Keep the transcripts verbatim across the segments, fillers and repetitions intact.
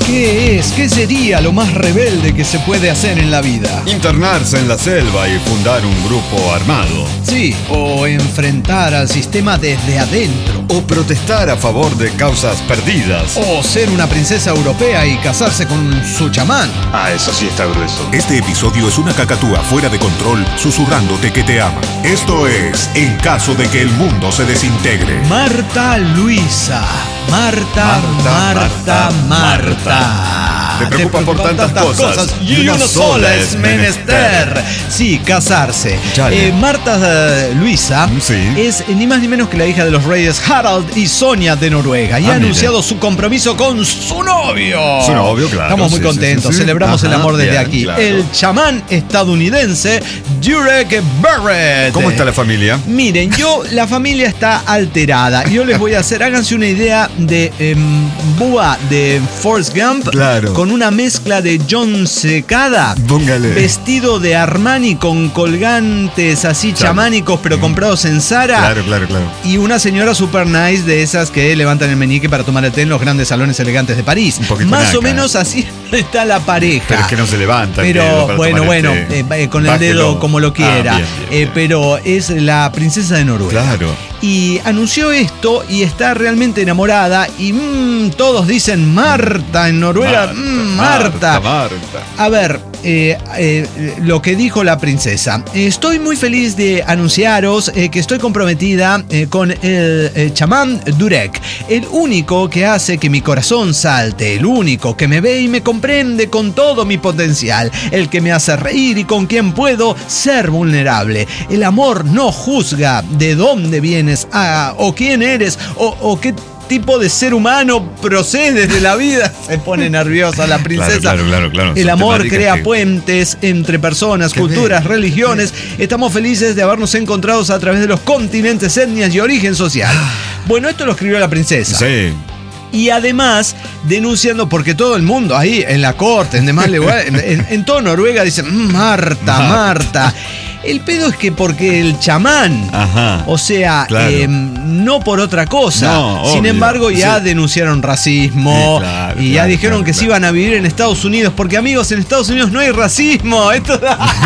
¿Qué es? ¿Qué sería lo más rebelde que se puede hacer en la vida? Internarse en la selva y fundar un grupo armado. Sí, o enfrentar al sistema desde adentro. O protestar a favor de causas perdidas. O ser una princesa europea y casarse con su chamán. Ah, eso sí está grueso. Este episodio es una cacatúa fuera de control, susurrándote que te ama. Esto es En caso de que el mundo se desintegre. Marta Luisa. Marta, Marta, Marta. Marta. Te preocupan por tantas, tantas cosas, cosas y una sola es menester. Sí, casarse. Eh, Marta uh, Luisa sí. es ni más ni menos que la hija de los reyes Harald y Sonia de Noruega y ah, ha anunciado mire. su compromiso con su novio. Su novio, claro. Estamos muy sí, contentos, sí, sí, sí. celebramos Ajá, el amor desde bien, aquí. Claro. El chamán estadounidense Durek Barrett. ¿Cómo está la familia? Miren, yo, la familia está alterada. Yo les voy a hacer, háganse una idea de eh, Búa de Forrest Gump claro. con una mezcla de John Secada, Póngale. vestido de Armani con colgantes así claro. chamánicos pero mm. comprados en Zara. Claro, claro, claro. Y una señora super nice de esas que levantan el meñique para tomar el té en los grandes salones elegantes de París. Un poquito Más naca. o menos así está la pareja. Pero es que no se levanta. Pero para bueno, bueno, eh, eh, con el Bájelo. dedo como lo quiera. Ah, bien, bien, bien. Eh, pero es la princesa de Noruega. Claro. Y anunció esto y está realmente enamorada y mmm, todos dicen Marta en Noruega. Marta, mmm, Marta. Marta, Marta. A ver, eh, eh, lo que dijo la princesa. Estoy muy feliz de anunciaros eh, que estoy comprometida eh, con el eh, chamán Durek, el único que hace que mi corazón salte, el único que me ve y me comprende con todo mi potencial, el que me hace reír y con quien puedo ser vulnerable. El amor no juzga de dónde vienes a, o quién eres o, o qué tipo de ser humano procedes de la vida. Se pone nerviosa la princesa. Claro, claro, claro, claro. El Son amor crea que... puentes entre personas, culturas, bien, religiones. Bien. Estamos felices de habernos encontrado a través de los continentes, etnias y origen social. Bueno, esto lo escribió la princesa. Sí. Y además denunciando, porque todo el mundo ahí en la corte, en demás lugares, en, en todo Noruega dicen Marta, Marta. El pedo es que porque el chamán, Ajá, o sea, claro. eh, no por otra cosa. No, Sin obvio, embargo, ya sí. denunciaron racismo sí, claro, y ya claro, dijeron claro, que claro. se iban a vivir en Estados Unidos, porque amigos, en Estados Unidos no hay racismo. Esto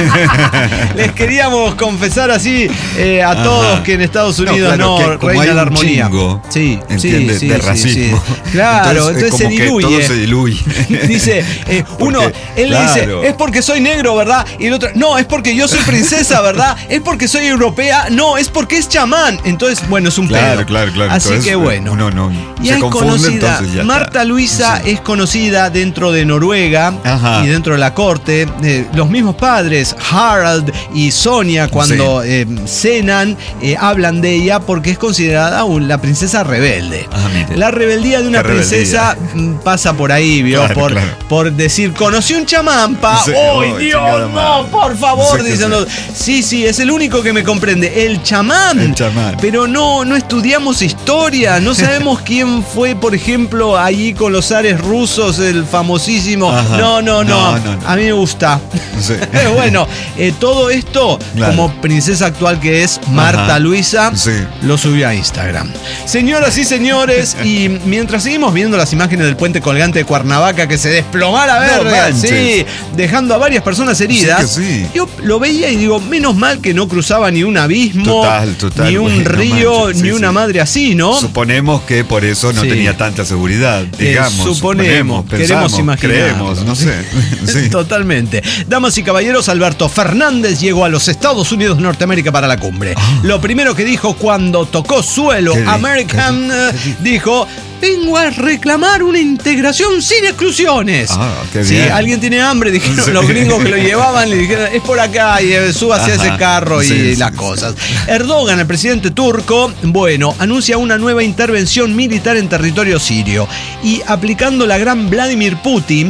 les queríamos confesar así eh, a Ajá. todos que en Estados Unidos no, claro, no reina la armonía. Chingo, sí, ¿entiendes? sí, de sí, racismo. Sí, sí. Claro, entonces, entonces se diluye. Todo se diluye. Dice, eh, uno, él claro. le dice, es porque soy negro, ¿verdad? Y el otro, no, es porque yo soy princesa, ¿verdad? Es porque soy europea, no, es porque es chamán. Entonces, bueno, es un claro, pedo. Claro, claro, Así entonces, que bueno. Uno no y se es confunde, conocida, entonces ya Marta está. Luisa sí. es conocida dentro de Noruega Ajá. y dentro de la corte. Eh, los mismos padres, Harald y Sonia, cuando sí. eh, cenan, eh, hablan de ella porque es considerada un, la princesa rebelde. Ah, la rebeldía de una Qué princesa rebeldía. pasa por ahí, ¿vio? Claro, por, claro. por decir, conocí un chamán, pa. Sí, ¡Oh, oh, Dios, no, por favor! Sí, Diciendo, sí, sí, es el único que me comprende. El chamán. El chamán. Pero no, no estudiamos historia, no sabemos quién fue, por ejemplo, allí con los zares rusos, el famosísimo. Ajá. No, no, no, no, no, no. A mí me gusta. Sí. Bueno, eh, todo esto, claro. como princesa actual que es Marta Ajá. Luisa, sí. lo subió a Instagram. Señoras y señores, y mientras seguimos viendo las imágenes del puente colgante de Cuernavaca que se desplomara a ver, no sí, dejando a varias personas heridas, sí sí. yo lo veía y digo, menos mal que no cruzaba ni un abismo, total, total, ni un bueno, río, manches, ni sí, una sí. madre así, ¿no? Suponemos que por eso no Sí. tenía tanta seguridad, digamos. Eh, suponemos, suponemos, queremos pensamos, imaginar. creemos, no sé. Sí. Totalmente. Damas y caballeros, Alberto Fernández llegó a los Estados Unidos de Norteamérica para la cumbre. Ah. Lo primero que dijo cuando tocó suelo ¿Qué American, qué, qué, qué? dijo: vengo a reclamar una integración sin exclusiones. Ah, qué Si bien. alguien tiene hambre, dijeron Sí. los gringos que lo llevaban, le dijeron, es por acá, y eh, suba hacia Ajá. ese carro y Sí, las sí, cosas. Erdogan, el presidente turco, bueno, anuncia una nueva intervención militar en territorio sirio. Y aplicando la gran Vladimir Putin,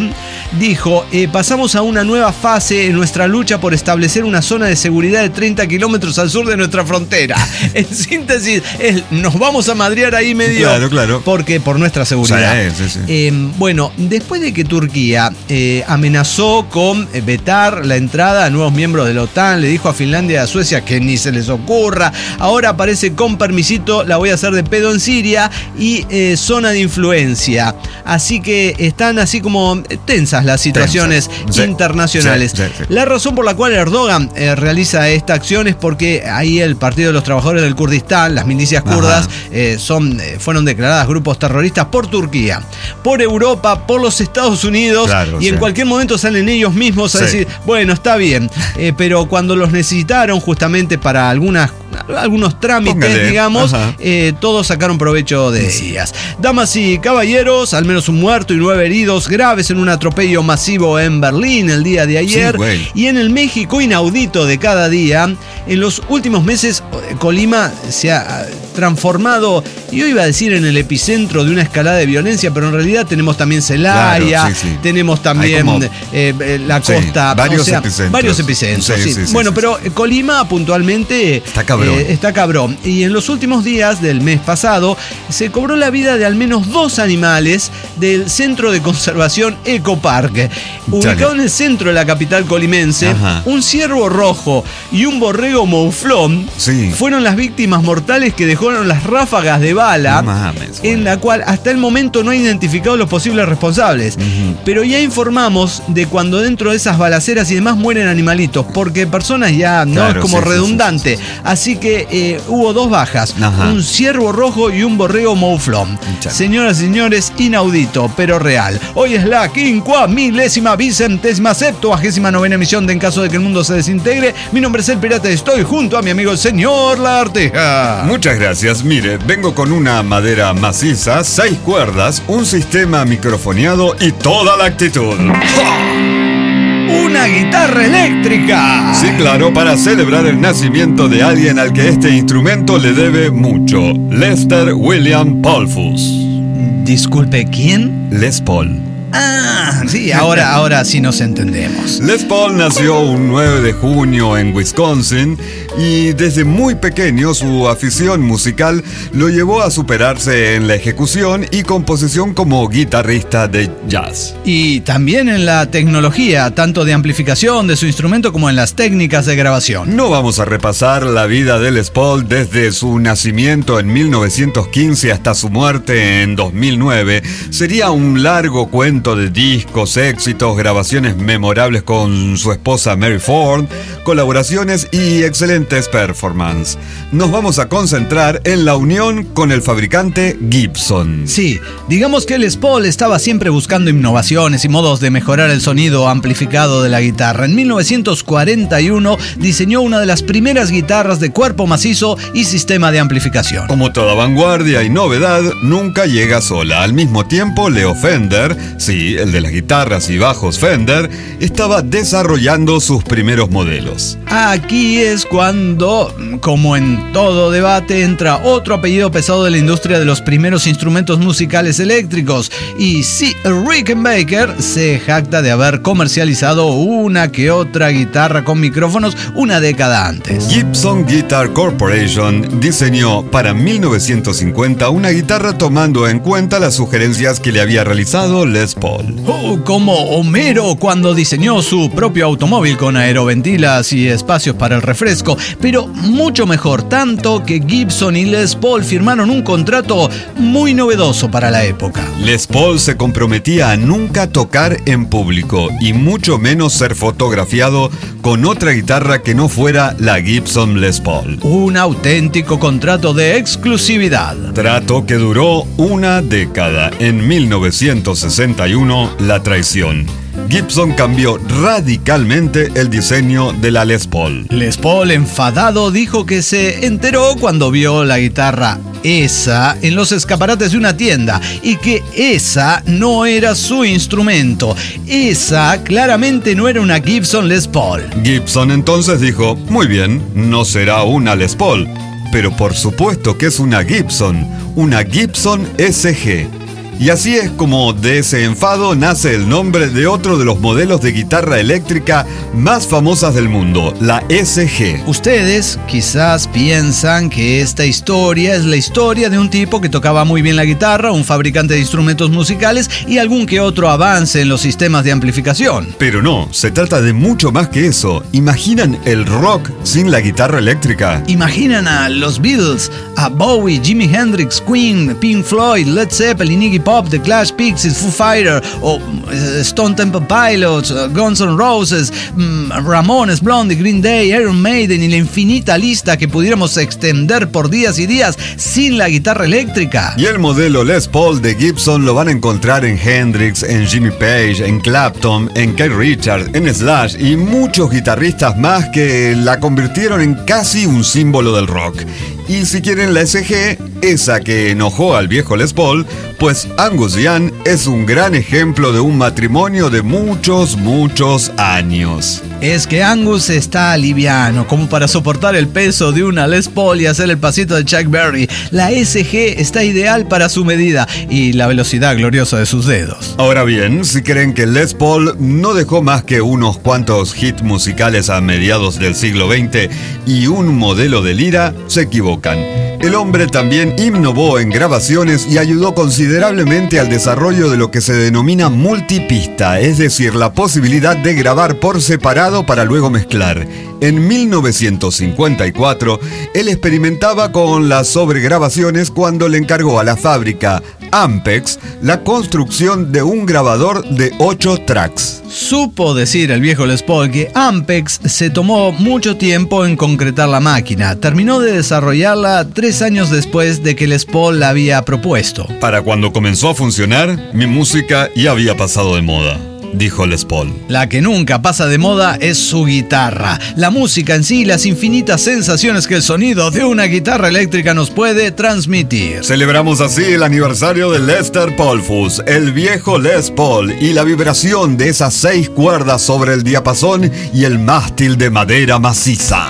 dijo, eh, pasamos a una nueva fase en nuestra lucha por establecer una zona de seguridad de treinta kilómetros al sur de nuestra frontera. En síntesis, es, nos vamos a madrear ahí medio. Claro, claro. Porque por nuestra seguridad. Sí, sí, sí. Eh, bueno, después de que Turquía eh, amenazó con vetar la entrada a nuevos miembros de la OTAN, le dijo a Finlandia y a Suecia que ni se les ocurra, ahora aparece con permisito, la voy a hacer de pedo en Siria y eh, zona de influencia. Así que están así como tensas las situaciones Tensa. Sí, internacionales. sí, sí, sí. La razón por la cual Erdogan eh, realiza esta acción es porque ahí el Partido de los Trabajadores del Kurdistán, las milicias kurdas, eh, son, eh, fueron declaradas grupos terroristas por Turquía, por Europa, por los Estados Unidos, claro, y sí. en cualquier momento salen ellos mismos a Sí. decir, bueno, está bien, eh, pero cuando los necesitaron justamente para algunas, algunos trámites, Póngale. digamos, Ajá. eh, todos sacaron provecho de ellas. Damas y caballeros, al menos un muerto y nueve heridos graves en un atropello masivo en Berlín el día de ayer. Sí, güey. Y en el México inaudito de cada día, en los últimos meses, Colima se ha transformado, yo iba a decir en el epicentro de una escalada de violencia, pero en realidad tenemos también Celaya, Claro, sí, sí. tenemos también Hay como- eh, la Sí, costa, varios o sea, epicentros. varios epicentros. Sí, Sí, sí, sí, bueno, sí, pero Colima puntualmente Está cabrón. eh, está cabrón. Y en los últimos días del mes pasado se cobró la vida de al menos dos animales del Centro de Conservación Ecopark. Ubicado en el centro de la capital colimense, Ajá. un ciervo rojo y un borrego mouflón Sí. fueron las víctimas mortales que dejaron las ráfagas de bala, No mames, güey. en la cual hasta el momento no ha identificado los posibles responsables. Ujú. Pero ya informamos de cuando dentro de esas balaceras y demás mueren animalitos, porque personas ya no Claro, es como sí, sí, redundante. sí, sí, sí. Así que eh, hubo dos bajas, Ajá. un ciervo rojo y un borrego mouflón. Chale. Señoras y señores, inaudito, pero real. Hoy es la quincuá milésima vicentésima septuagésima novena emisión de En caso de que el mundo se desintegre. Mi nombre es El Pirata y estoy junto a mi amigo el señor Lagartija. Muchas gracias. Mire, vengo con una madera maciza, seis cuerdas, un sistema microfoneado y toda la actitud. ¡Una guitarra eléctrica! Sí, claro, para celebrar el nacimiento de alguien al que este instrumento le debe mucho. Lester William Polfus. Disculpe, ¿quién? Les Paul. Ah, sí, ahora, ahora sí nos entendemos. Les Paul nació un nueve de junio en Wisconsin y desde muy pequeño su afición musical lo llevó a superarse en la ejecución y composición como guitarrista de jazz. Y también en la tecnología, tanto de amplificación de su instrumento como en las técnicas de grabación. No vamos a repasar la vida de Les Paul desde su nacimiento en mil novecientos quince hasta su muerte en dos mil nueve. Sería un largo cuento de discos, éxitos, grabaciones memorables con su esposa Mary Ford, colaboraciones y excelentes performances. Nos vamos a concentrar en la unión con el fabricante Gibson. Sí, digamos que Les Paul estaba siempre buscando innovaciones y modos de mejorar el sonido amplificado de la guitarra. En mil novecientos cuarenta y uno diseñó una de las primeras guitarras de cuerpo macizo y sistema de amplificación. Como toda vanguardia y novedad, nunca llega sola. Al mismo tiempo, Leo Fender, sí, el de las guitarras y bajos Fender, estaba desarrollando sus primeros modelos. Aquí es cuando, como en todo debate, entra otro apellido pesado de la industria de los primeros instrumentos musicales eléctricos. Y sí, Rickenbacker se jacta de haber comercializado una que otra guitarra con micrófonos una década antes. Gibson Guitar Corporation diseñó para mil novecientos cincuenta una guitarra tomando en cuenta las sugerencias que le había realizado Les Paul. Oh, como Homero cuando diseñó su propio automóvil con aeroventilas y espacios para el refresco, pero mucho mejor, tanto que Gibson y Les Paul firmaron un contrato muy novedoso para la época. Les Paul se comprometía a nunca tocar en público y mucho menos ser fotografiado con otra guitarra que no fuera la Gibson Les Paul. Un auténtico contrato de exclusividad. Trato que duró una década. En mil novecientos sesenta y uno, la traición. Gibson cambió radicalmente el diseño de la Les Paul. Les Paul, enfadado, dijo que se enteró cuando vio la guitarra esa en los escaparates de una tienda y que esa no era su instrumento. Esa claramente no era una Gibson Les Paul. Gibson entonces dijo, muy bien, no será una Les Paul, pero por supuesto que es una Gibson, una Gibson S G. Y así es como de ese enfado nace el nombre de otro de los modelos de guitarra eléctrica más famosas del mundo, la S G. Ustedes quizás piensan que esta historia es la historia de un tipo que tocaba muy bien la guitarra, un fabricante de instrumentos musicales y algún que otro avance en los sistemas de amplificación. Pero no, se trata de mucho más que eso. ¿Imaginan el rock sin la guitarra eléctrica? Imaginan a los Beatles, a Bowie, Jimi Hendrix, Queen, Pink Floyd, Led Zeppelin, Iggy Pop, The Clash, Pixies, Foo Fighter o uh, Stone Temple Pilots, uh, Guns N' Roses, um, Ramones, Blondie, Green Day, Iron Maiden y la infinita lista que pudiéramos extender por días y días sin la guitarra eléctrica. Y el modelo Les Paul de Gibson lo van a encontrar en Hendrix, en Jimmy Page, en Clapton, en Keith Richards, en Slash y muchos guitarristas más que la convirtieron en casi un símbolo del rock. Y si quieren la S G, esa que enojó al viejo Les Paul, pues Angus Young es un gran ejemplo de un matrimonio de muchos, muchos años. Es que Angus está liviano, como para soportar el peso de una Les Paul y hacer el pasito de Chuck Berry. La S G está ideal para su medida y la velocidad gloriosa de sus dedos. Ahora bien, si creen que Les Paul no dejó más que unos cuantos hits musicales a mediados del siglo veinte y un modelo de lira, se equivocan. El hombre también innovó en grabaciones y ayudó considerablemente al desarrollo de lo que se denomina multipista, es decir, la posibilidad de grabar por separado para luego mezclar. En mil novecientos cincuenta y cuatro, él experimentaba con las sobregrabaciones cuando le encargó a la fábrica Ampex la construcción de un grabador de ocho tracks. Supo decir el viejo Les Paul que Ampex se tomó mucho tiempo en concretar la máquina. Terminó de desarrollarla tres años después de que Les Paul la había propuesto. Para cuando comenzó a funcionar, mi música ya había pasado de moda, dijo Les Paul. La que nunca pasa de moda es su guitarra. La música en sí y las infinitas sensaciones que el sonido de una guitarra eléctrica nos puede transmitir. Celebramos así el aniversario de Lester Poulfus, el viejo Les Paul, y la vibración de esas seis cuerdas sobre el diapasón y el mástil de madera maciza.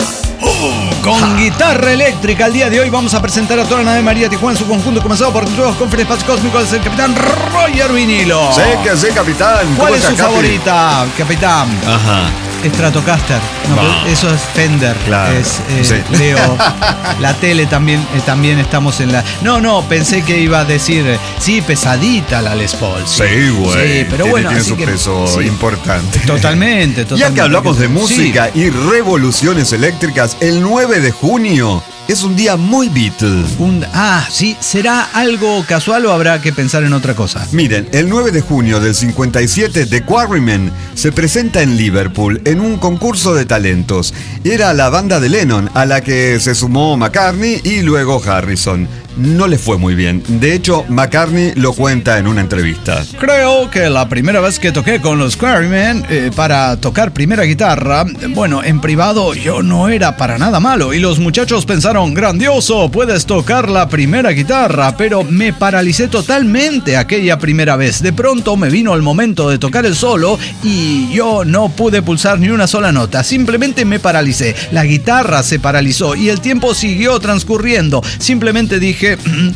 Con ja. guitarra eléctrica, el día de hoy vamos a presentar a toda la nave María Tijuana en su conjunto, comenzado por todos con Espacio Cósmico, es el capitán Roger Vinilo. Sí, que sí, capitán. ¿Cuál es su Capi? favorita, capitán? Ajá. Stratocaster. No, no. Eso es Fender. Claro. Es, eh, sí. Leo. La tele también, eh, también estamos en la. No, no, pensé que iba a decir. Sí, pesadita la Les Paul. Sí, sí güey. Sí, pero tiene, bueno. Tiene así su que, peso sí. importante. Totalmente, totalmente. Ya que hablamos de música sí. y revoluciones eléctricas, el nueve de junio es un día muy Beatle. Un, ah, sí, ¿será algo casual o habrá que pensar en otra cosa? Miren, el nueve de junio del cincuenta y siete, The Quarrymen se presenta en Liverpool en un concurso de talentos. Era la banda de Lennon, a la que se sumó McCartney y luego Harrison. No le fue muy bien. De hecho, McCartney lo cuenta en una entrevista. Creo que la primera vez que toqué con los Quarrymen eh, para tocar primera guitarra, bueno, en privado yo no era para nada malo y los muchachos pensaron, grandioso, puedes tocar la primera guitarra, pero me paralicé totalmente aquella primera vez. De pronto me vino el momento de tocar el solo y yo no pude pulsar ni una sola nota, simplemente me paralicé. La guitarra se paralizó y el tiempo siguió transcurriendo. Simplemente dije,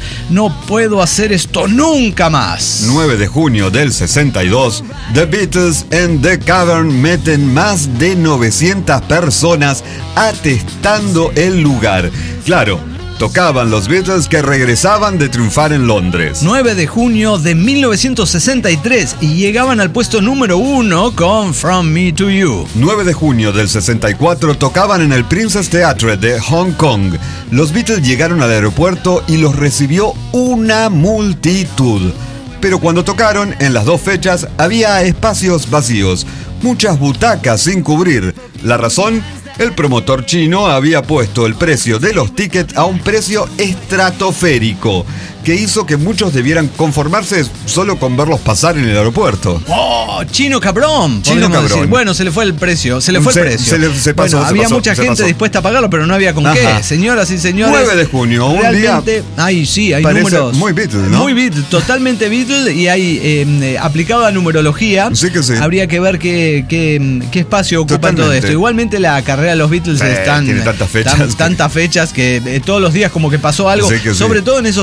no puedo hacer esto nunca más. nueve de junio del sesenta y dos, The Beatles en The Cavern meten más de novecientas personas atestando el lugar. Claro, tocaban los Beatles que regresaban de triunfar en Londres. nueve de junio de mil novecientos sesenta y tres y llegaban al puesto número uno con From Me to You. nueve de junio del sesenta y cuatro tocaban en el Princess Theatre de Hong Kong. Los Beatles llegaron al aeropuerto y los recibió una multitud. Pero cuando tocaron, en las dos fechas, había espacios vacíos, muchas butacas sin cubrir. La razón, el promotor chino había puesto el precio de los tickets a un precio estratosférico, que hizo que muchos debieran conformarse solo con verlos pasar en el aeropuerto. ¡Oh! ¡Chino cabrón! Chino cabrón. Decir. Bueno, se le fue el precio, se le fue se, el precio. Se le, se pasó, bueno, se había pasó, mucha gente pasó. dispuesta a pagarlo, pero no había con Ajá. qué. Señoras y señores. nueve de junio, un realmente, día. Ay, sí, hay parece números. Muy Beatles, ¿no? Muy Beatles, totalmente Beatles, y hay eh, aplicado a numerología. Sí que sí. Habría que ver qué, qué, qué espacio ocupa Totalmente. todo esto. Igualmente la carrera de los Beatles Eh, están. tiene tantas fechas. Tan, tantas fechas que eh, todos los días como que pasó algo. Sí que sí. Sobre todo en esos años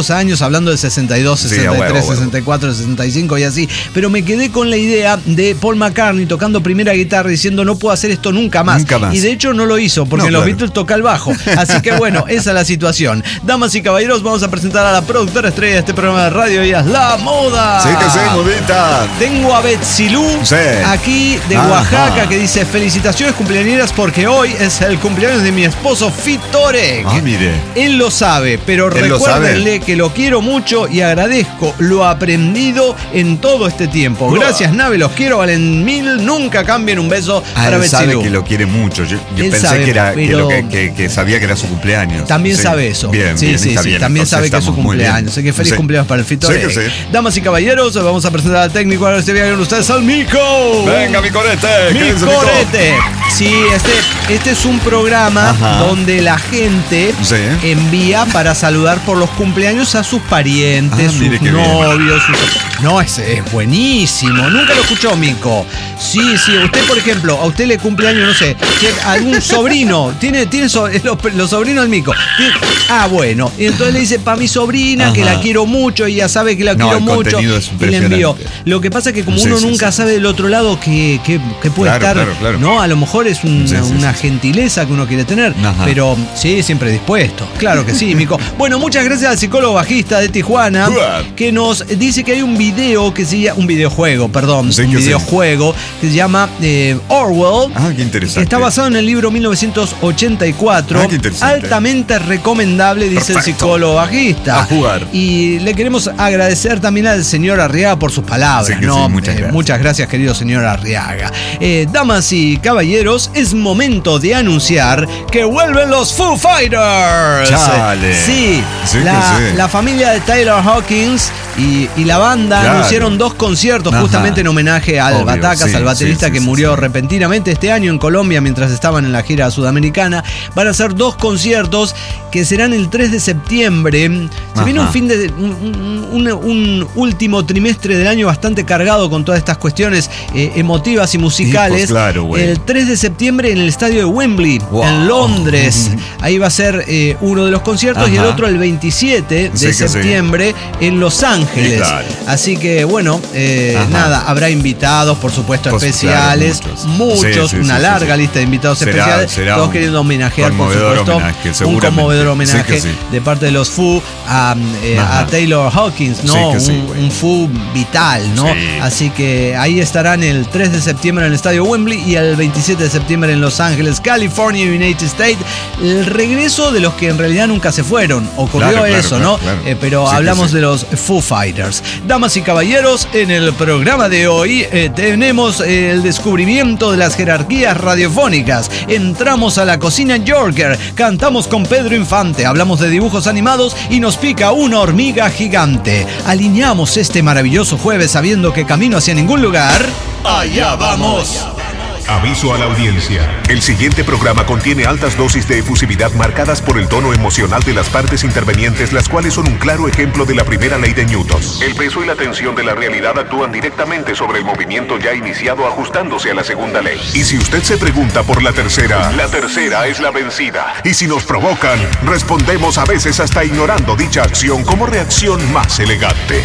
hablando de sesenta y dos, sesenta y tres, sí, a huevo, sesenta y cuatro, sesenta y cinco y así. Pero me quedé con la idea de Paul McCartney tocando primera guitarra diciendo no puedo hacer esto nunca más. Nunca más. Y de hecho no lo hizo, porque No, en los claro. Beatles toca el bajo. Así que bueno, esa es la situación. Damas y caballeros, vamos a presentar a la productora estrella de este programa de radio y es La Moda. Sí que sí, modita. Tengo a Betsilú Sí. aquí de Ajá. Oaxaca que dice felicitaciones cumpleañeras porque hoy es el cumpleaños de mi esposo Fitorek. Ah, mire. Él lo sabe, pero Él lo recuérdenle sabe. que lo quiero mucho y agradezco lo aprendido en todo este tiempo. Uah. Gracias, Nave, los quiero, valen mil. Nunca cambien un beso Ah, para él sabe Betsilú. que lo quiere mucho. Yo, yo Él pensé sabe, que, era, que, pero- lo que, que- que sabía que era su cumpleaños. También Sí. sabe eso. Bien, sí, bien, sí, está sí. bien. También Entonces sabe que es su estamos muy bien. cumpleaños. Así que feliz Sí. cumpleaños para el Fitorek. Sí que sí. Damas y caballeros, vamos a presentar al técnico. Ahora este viaje con ustedes al Mico. Venga, mi corete. Mi ¿qué dice, Mico? corete. Sí, este, este es un programa Ajá. donde la gente Sí. envía para saludar por los cumpleaños a sus parientes, Ah, mire sus qué bien. novios. sus- No, es, es buenísimo. Nunca lo escuchó, Mico. Sí, sí. Usted, por ejemplo, a usted le cumpleaños, no sé, que algún sobrino. Tiene, tiene so- los, los sobrinos del Mico. Tiene- ah, bueno. Y entonces le dice, para mi sobrina, que Ajá. la quiero mucho, y ya sabe que la No, quiero el mucho. contenido es Y le envió. impresionante. Lo que pasa es que como Sí, uno sí, nunca sí. sabe del otro lado que, que, que puede Claro, estar, claro, claro. ¿no? A lo mejor es una, Sí, sí, una sí. gentileza que uno quiere tener, Ajá. pero sí, siempre dispuesto. Claro que sí, Mico. Bueno, muchas gracias al psicólogo bajista de Tijuana, Uah. que nos dice que hay un video que se llama, un videojuego, perdón, Sí, un que sí. videojuego que se llama eh, Orwell. Ah, qué interesante. Está basado en el libro mil novecientos ochenta y cuatro. Ah, qué interesante. Altamente recomendable, dice el Perfecto. psicólogo bajista. A jugar. Y le queremos agradecer también al señor Arriaga por sus palabras. Sí que ¿no? sí, muchas Eh, gracias. muchas gracias, querido señor Arriaga. Eh, damas y caballeros, es momento de anunciar que vuelven los Foo Fighters. Chale. Sí, Sí que la, sí. la familia de Taylor Hawkins y, y la banda Claro. anunciaron dos conciertos Ajá. justamente en homenaje al Obvio, Batacas, sí, al baterista sí, sí, que sí, murió sí. repentinamente este año en Colombia mientras estaban en la gira sudamericana. Van a ser dos conciertos que serán el tres de septiembre. Se viene un Ajá. fin de un, un- un último trimestre del año bastante cargado con todas estas cuestiones eh, emotivas y musicales. pues claro, güey. el tres de septiembre en el estadio de Wembley, Wow. en Londres. Ahí va a ser eh, uno de los conciertos y el Ajá. otro el veintisiete de Sí que sí. septiembre en Los Ángeles. Sí, claro. Así que bueno, eh, Ajá. nada, habrá invitados, por supuesto, Pues, especiales, claro, muchos. muchos, Sí, sí, una sí, larga sí, sí. lista de invitados Será- especiales, será todos un queriendo homenajear, por conmovedor supuesto, homenaje, un seguramente. conmovedor homenaje Sí que sí. de parte de los Foo a, eh, Ajá. a Taylor Hawkins, ¿no? Sí que sí, un, güey. un Foo vital, ¿no? Sí. Así que ahí estarán el tres de septiembre en el estadio Wembley y el veintisiete de septiembre en Los Ángeles, California, United States. El regreso de los que en realidad nunca se fueron. Ocurrió Claro, claro, eso, claro, ¿no? claro. Eh, pero Sí que hablamos sí. de los Foo Fighters. Damas y caballeros, en el programa de hoy eh, tenemos eh, el descubrimiento de las jerarquías radiofónicas. Entramos a la cocina Yorker, cantamos con Pedro Infante, hablamos de dibujos animados y nos pica una hormiga gigante. Alineamos este maravilloso jueves sabiendo que camino hacia ningún lugar. ¡Allá vamos! Aviso a la audiencia. El siguiente programa contiene altas dosis de efusividad marcadas por el tono emocional de las partes intervenientes, las cuales son un claro ejemplo de la primera ley de Newton. El peso y la tensión de la realidad actúan directamente sobre el movimiento ya iniciado, ajustándose a la segunda ley. Y si usted se pregunta por la tercera, la tercera es la vencida. Y si nos provocan, respondemos a veces hasta ignorando dicha acción como reacción más elegante.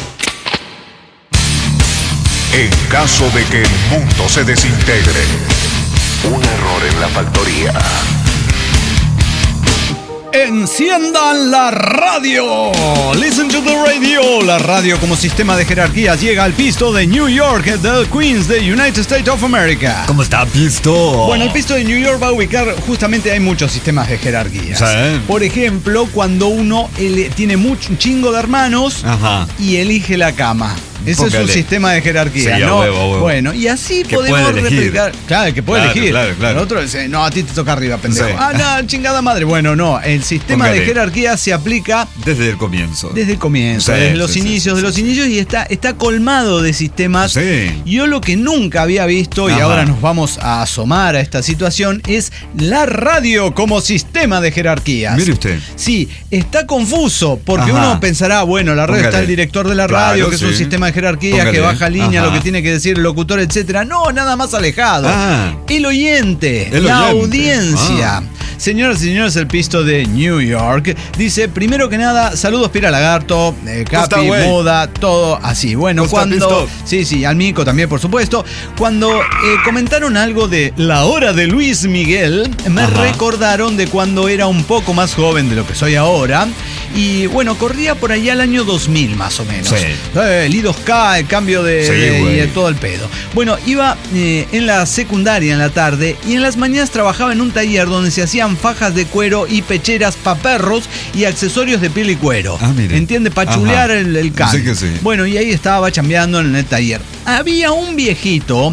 En caso de que el mundo se desintegre, un error en la factoría. Enciendan la radio. Listen to the radio. La radio como sistema de jerarquías llega al pisto de New York, de Queens, de United States of America. ¿Cómo está, Pisto? Bueno, el pisto de New York va a ubicar, justamente hay muchos sistemas de jerarquías. Sí. Por ejemplo, cuando uno ele- tiene mucho, un chingo de hermanos Ajá. y elige la cama. Ese Póngale. es un sistema de jerarquía, Sí, a ¿no? huevo, a huevo. Bueno, y así Que podemos puede elegir. replicar. Claro, el que puede Claro, elegir. claro, claro. El otro dice, no, a ti te toca arriba, pendejo. Sí. Ah, no, chingada madre. Bueno, no, el sistema Póngale. de jerarquía se aplica Desde el comienzo. desde el comienzo, Sí, desde los sí, sí, inicios sí, de los sí. inicios y está, está colmado de sistemas. Sí. Yo lo que nunca había visto, y Ajá. ahora nos vamos a asomar a esta situación, es la radio como sistema de jerarquías. Mire usted. Sí, está confuso, porque Ajá. uno pensará, bueno, la radio Póngale. está el director de la Claro, radio, que es un sí. sistema de jerarquías, Póngale. que baja línea, Ajá. lo que tiene que decir el locutor, etcétera. No, nada más alejado. Ah. El oyente, El la oyente. audiencia. Ah. Señoras y señores, el pisto de New York dice, primero que nada, saludos Pira Lagarto, eh, Capi, Moda, todo así. Bueno, cuando... Sí, sí, al Mico también, por supuesto. Cuando eh, comentaron algo de la hora de Luis Miguel, me Ajá. recordaron de cuando era un poco más joven de lo que soy ahora. Y bueno, corría por allá el año dos mil más o menos. Sí. Eh, el I dos K, el cambio de, sí, de, de todo el pedo. Bueno, iba eh, en la secundaria en la tarde y en las mañanas trabajaba en un taller donde se hacían fajas de cuero y pecheras pa' perros y accesorios de piel y cuero. Ah, ¿entiende? Para chulear el, el can. Sí que sí. Bueno, y ahí estaba chambeando en el taller. Había un viejito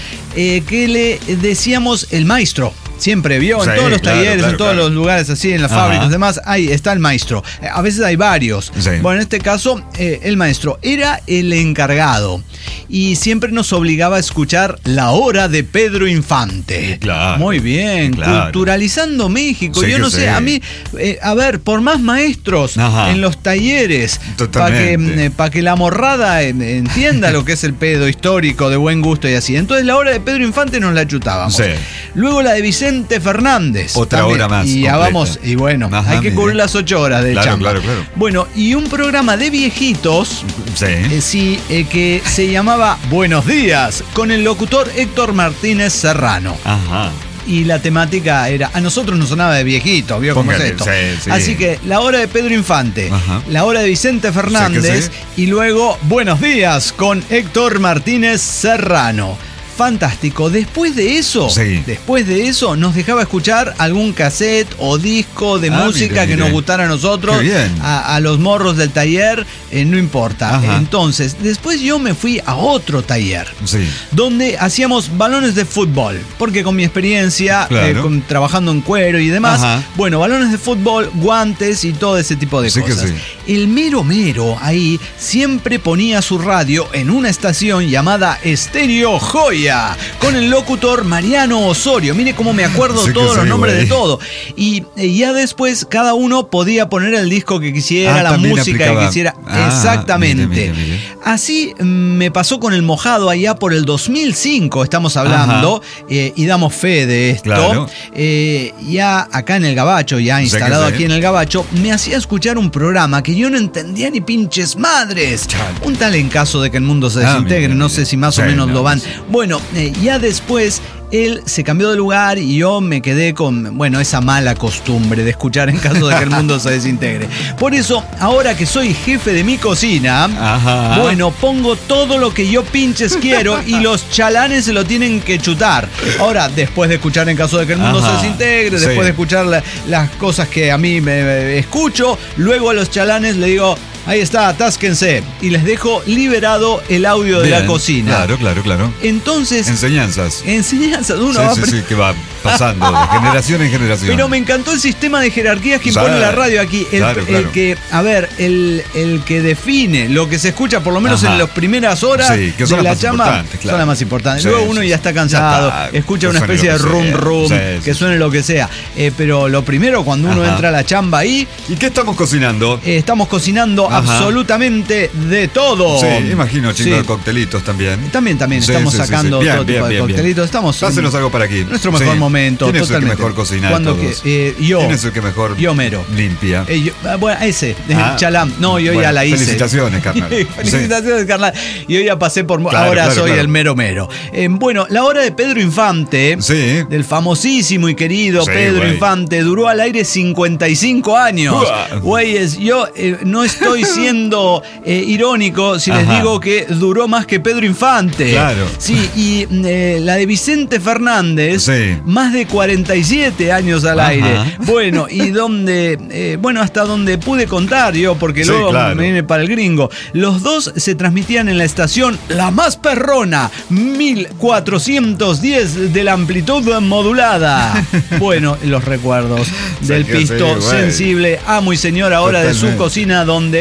eh, que le decíamos el maestro. Siempre vio, sí, en todos los claro, talleres, claro, en todos claro. los lugares así, en las Ajá. fábricas y demás, ahí está el maestro. A veces hay varios. Sí. Bueno, en este caso, eh, el maestro era el encargado y siempre nos obligaba a escuchar La Hora de Pedro Infante. Claro. Muy bien, claro. Culturalizando México. Sí, Yo no sé, sí. a mí, eh, a ver, por más maestros Ajá. en los talleres, para que, eh, pa que la morrada eh, entienda lo que es el pedo histórico de buen gusto y así. Entonces, La Hora de Pedro Infante nos la chutábamos. Sí. Luego la de Vicente Fernández. Otra también. Hora más. Y ya vamos, y bueno, Ajá, hay que cubrir las ocho horas de claro, chamba. Claro, claro. Bueno, y un programa de viejitos, sí, eh, sí eh, que se llamaba Buenos Días, con el locutor Héctor Martínez Serrano. Ajá. Y la temática era, a nosotros nos sonaba de viejito, ¿vio cómo es esto? Sí, sí. Así que La Hora de Pedro Infante, Ajá. La Hora de Vicente Fernández sí sí. y luego Buenos Días con Héctor Martínez Serrano. Fantástico. Después de eso, sí. después de eso, nos dejaba escuchar algún cassette o disco de ah, música mire, que mire. nos gustara a nosotros, a, a los morros del taller, eh, no importa. Ajá. Entonces, después yo me fui a otro taller, sí. donde hacíamos balones de fútbol, porque con mi experiencia, claro. eh, con, trabajando en cuero y demás, Ajá. bueno, balones de fútbol, guantes y todo ese tipo de sí cosas. Sí. El mero mero ahí siempre ponía su radio en una estación llamada Estéreo Joya, con el locutor Mariano Osorio. Mire cómo me acuerdo sí todos los nombres güey. de todo. Y, y ya después cada uno podía poner el disco que quisiera, ah, la música aplicaba. que quisiera. Ah, Exactamente. Mire, mire, mire. Así me pasó con el Mojado allá por el dos mil cinco, estamos hablando, eh, y damos fe de esto. Claro. Eh, ya acá en el Gabacho, ya instalado aquí en el Gabacho, me hacía escuchar un programa que yo no entendía ni pinches madres. Chale. Un tal En Caso de que el Mundo se desintegre, ah, mire, no mire. sé si más sí, o menos no, lo van. Sí. Bueno, Eh, ya después él se cambió de lugar y yo me quedé con, bueno, esa mala costumbre de escuchar En Caso de que el mundo se desintegre. Por eso, ahora que soy jefe de mi cocina, Ajá. bueno, pongo todo lo que yo pinches quiero y los chalanes se lo tienen que chutar. Ahora, después de escuchar En Caso de que el mundo Ajá. se desintegre, sí. después de escuchar la, las cosas que a mí me, me escucho, luego a los chalanes le digo, ahí está, atásquense. Y les dejo liberado el audio Bien, de la cocina. Claro, claro, claro. Entonces... Enseñanzas. Enseñanzas. Uno sí, va sí, sí, que va pasando de generación en generación. Pero me encantó el sistema de jerarquías que impone claro, la radio aquí. El, claro, claro. el que, a ver, el, el que define lo que se escucha, por lo menos Ajá. en las primeras horas sí, que son de la chamba, claro. son las más importantes. Sí, Luego uno sí, ya está cansado, ya está, escucha una especie de rum rum, sí, que suene lo que sea. Eh, pero lo primero, cuando uno Ajá. entra a la chamba ahí... ¿Y qué estamos cocinando? Eh, estamos cocinando Ajá. absolutamente de todo. Sí, imagino, chicos, sí. de coctelitos también. También, también, sí, estamos sí, sacando sí, sí. Bien, todo bien, tipo bien, de coctelitos. Bien. Estamos... Pásenos algo para aquí. Nuestro mejor sí. momento, ¿Quién totalmente. es el que mejor cocina de todos? Que, eh, yo. ¿Quién es el que mejor yo mero. limpia? Eh, yo, bueno, ese, ah, Chalam. No, yo bueno, ya la hice. Felicitaciones, carnal. Felicitaciones, sí. carnal. Yo ya pasé por... Claro, ahora claro, soy claro. el mero mero. Eh, bueno, La Hora de Pedro Infante, sí. del famosísimo y querido sí, Pedro wey. Infante, duró al aire cincuenta y cinco años. Güeyes, yo eh, no estoy siendo eh, irónico si Ajá. les digo que duró más que Pedro Infante. Claro. Sí, y eh, la de Vicente Fernández, sí. más de cuarenta y siete años al Ajá. aire. Bueno, y donde, eh, bueno, hasta donde pude contar yo, porque sí, luego claro. me vine para el gringo. Los dos se transmitían en la estación La Más Perrona, mil cuatrocientos diez de la amplitud modulada. Bueno, los recuerdos del pisto sí, sensible, amo y señor ahora Totalmente. de su cocina, donde él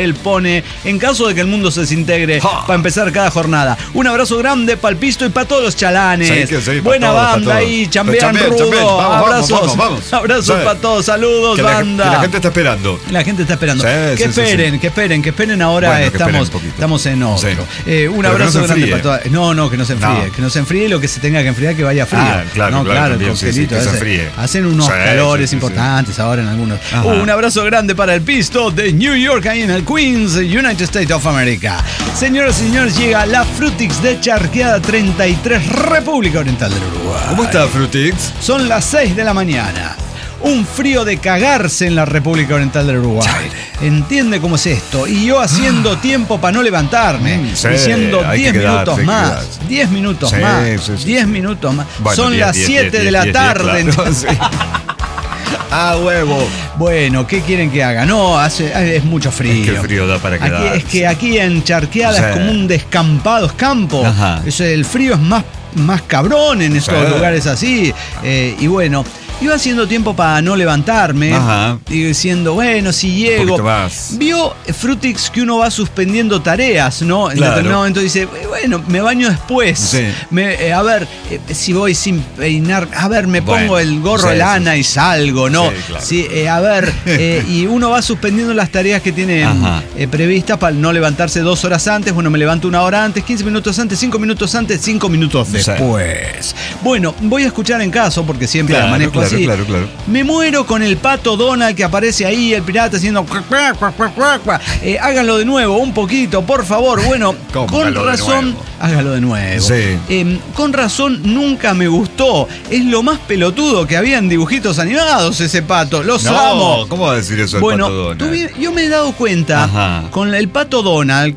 él pone en caso de que el mundo se desintegre Ja. para empezar cada jornada. Un abrazo grande para el Pisto y para todos los chalanes. Sí, que sí, pa' Buena todos, pa' banda todos. ahí, chambean Chambean, rudo. chambean. Vamos, vamos, abrazos, vamos, vamos. abrazos Sí. para todos. Saludos, Que la, banda. que la gente está esperando. La gente está esperando. Sí, que sí, sí, esperen, sí. que esperen, que esperen. Ahora Bueno, que esperen estamos, un poquito. estamos en otro. Sí. Eh, un Pero que abrazo no se grande enfríe. para todas. No, no, que no se enfríe. No. Que no se enfríe lo que se tenga que enfriar, que vaya frío. Ah, claro, no, claro, el también, sí, coctelito sí, que se ese. enfríe. Hacen unos Sí, calores sí, sí, importantes ahora en algunos. Ajá. Uh, un abrazo grande para el Pisto de New York, ahí en el Queens, United States of America. Señoras y señores, llega la Frutix de Charqueada treinta y tres, República Oriental del Uruguay. ¿Cómo está, Frutix? Son las seis de la mañana. Un frío de cagarse en la República Oriental del Uruguay. ¿Entiende cómo es esto? Y yo haciendo tiempo para no levantarme. Mm, sí, diciendo hay diez que quedarse, minutos hay que más. quedarse. diez minutos Sí, más. sí, sí, diez sí. minutos más. Bueno, Son diez, las diez, siete diez, de la diez, diez, tarde. claro, sí. Ah, huevo. Bueno, ¿qué quieren que haga? No, hace, es mucho frío. Es que el frío da para Aquí, quedarse. es que aquí en Charqueada Sí. es como un descampado, es campo. Ajá. Es, el frío es más, más cabrón en estos Sí. lugares así. Eh, y bueno, iba haciendo tiempo para no levantarme. Ajá. Y diciendo, bueno, si llego. poquito más. Vio Frutix que uno va suspendiendo tareas, ¿no? En Claro. determinado momento dice, bueno, me baño después. Sí. Me, eh, a ver, eh, si voy sin peinar, a ver, me Bueno, pongo el gorro sí, de sí, lana sí. y salgo, ¿no? Sí, claro. Sí, eh, a ver, eh, y uno va suspendiendo las tareas que tiene Ajá. eh, previstas para no levantarse dos horas antes. Bueno, me levanto una hora antes, quince minutos antes, cinco minutos antes, cinco minutos Sí. después. Bueno, voy a escuchar en caso porque siempre la Claro, manejo claro, así. claro, claro. Me muero con el pato Donald que aparece ahí, el pirata haciendo cuac, cuac, cuac, cuac, cuac, cuac. Eh, háganlo de nuevo, un poquito, por favor. Bueno, ¿Cómo? con Hágalo de razón, nuevo. hágalo de nuevo. Sí. Eh, con razón nunca me gustó. Es lo más pelotudo que había en dibujitos animados ese pato. Los No, amo. ¿cómo va a decir eso el Bueno, Pato Donald? tuvi- yo me he dado cuenta Ajá. con el pato Donald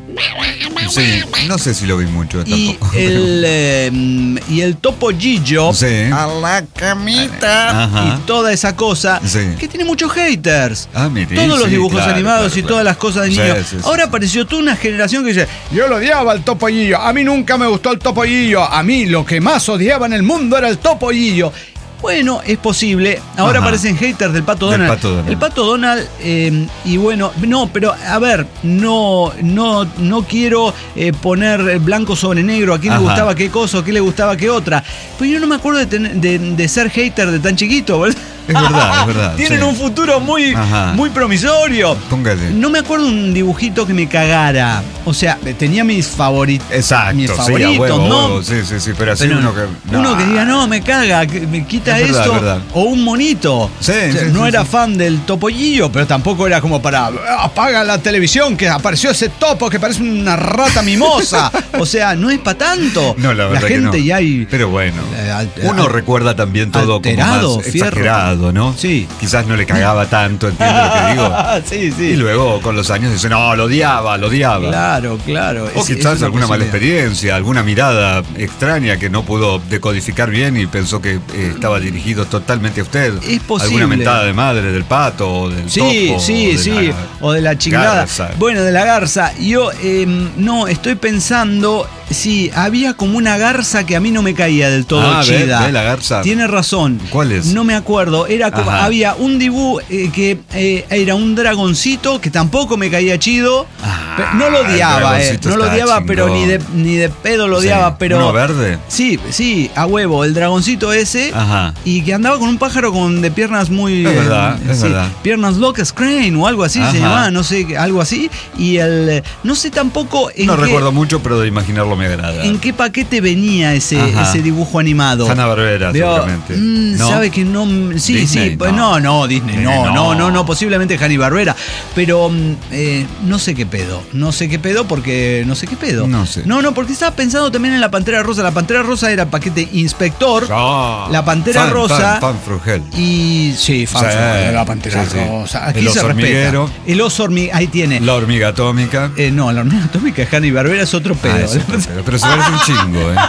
Sí, no sé si lo vi mucho y tampoco. el, eh, y el topo Gillo Sí. a la camita Ajá. y toda esa cosa Sí. que tiene muchos haters. Ah, mire, Todos los sí, dibujos claro, animados claro, y claro. todas las cosas de Sí, niños. sí, sí, Ahora sí. apareció toda una generación que dice, yo lo odiaba al topo Gillo, a mí nunca me gustó el topo Gillo, a mí lo que más odiaba en el mundo era el topo Gillo. Bueno, es posible. Ahora Ajá. aparecen haters del Pato Del Donald. Pato Donald. El Pato Donald, eh, y bueno, no, pero a ver, no, no, no quiero eh, poner blanco sobre negro a quién Ajá. le gustaba qué cosa, a quién le gustaba qué otra. Pero yo no me acuerdo de, ten- de, de ser hater de tan chiquito, ¿verdad? Es verdad, es verdad, Tienen sí. un futuro muy, Ajá. muy promisorio. Póngale. No me acuerdo un dibujito que me cagara. O sea, tenía mis favoritos. Exacto, mis sí, a favoritos, huevo, a ¿no? huevo, sí, sí, sí, pero así Pero uno que... uno que diga, no, me caga, que me quita Es verdad, esto. es verdad. O un monito. Sí, O sea, sí, no sí, era sí. fan del topollillo, pero tampoco era como para "Ah, apaga la televisión que apareció ese topo que parece una rata mimosa. O sea, no es para tanto. No, la verdad que gente no. ya hay. Pero bueno, eh, al- uno al- recuerda también todo alterado, como más fierro. exagerado, ¿no? Sí. Quizás no le cagaba tanto, ¿entiendes lo que digo? sí, sí. Y luego con los años dice, no, lo odiaba, lo odiaba. Claro, claro. O Es- es quizás una alguna mala posibilidad. experiencia, alguna mirada extraña que no pudo decodificar bien y pensó que eh, estaba dirigido totalmente a usted. Es posible. Alguna mentada de madre del pato o del Sí, topo. sí, o de sí, la o de la chingada. garza. Bueno, de la garza. Yo, eh, no, estoy pensando, sí, había como una garza que a mí no me caía del todo Ah, ve, chida. ve la garza. Tiene razón. ¿Cuál es? No me acuerdo. Era como, Ajá. había un dibujo eh, que eh, era un dragoncito que tampoco me caía chido. Ah, Pero no lo el odiaba, eh. dragoncito No lo está odiaba, pero chingón. ni de, ni de pedo lo Sí. odiaba, pero. ¿Uno verde? Sí, sí, a huevo, el dragoncito ese. Ajá. Y que andaba con un pájaro con de piernas muy. Es verdad, es verdad. Piernas locas crane o algo así Ajá. se llamaba, no sé, algo así. Y el. No sé tampoco en No qué. recuerdo mucho, pero de imaginarlo me agrada. ¿En qué paquete venía ese, Ajá. ese dibujo animado? Hanna-Barbera, Veo, seguramente. mm, ¿No? Sabe que no. Sí, Disney, sí. Pues no. no, no, Disney. Disney, No, no, no. no, no. Posiblemente Hanna-Barbera. Pero mm, eh, no sé qué pedo. No sé qué pedo porque. No sé qué pedo. No sé. No, no, porque estaba pensando también en la Pantera Rosa. La Pantera Rosa era paquete inspector. Ah, La Pantera fan, Rosa. Fan, fan Frugel. Y. Sí, fan Sí, de la Pantera sí, sí. Rosa. Aquí El se oso respeta. hormiguero. El oso hormiguero. Ahí tiene. La hormiga atómica. Eh, no, la hormiga atómica de Hanna-Barbera es otro pedo. Ah, es otro pedo, pero se parece un chingo, ¿eh?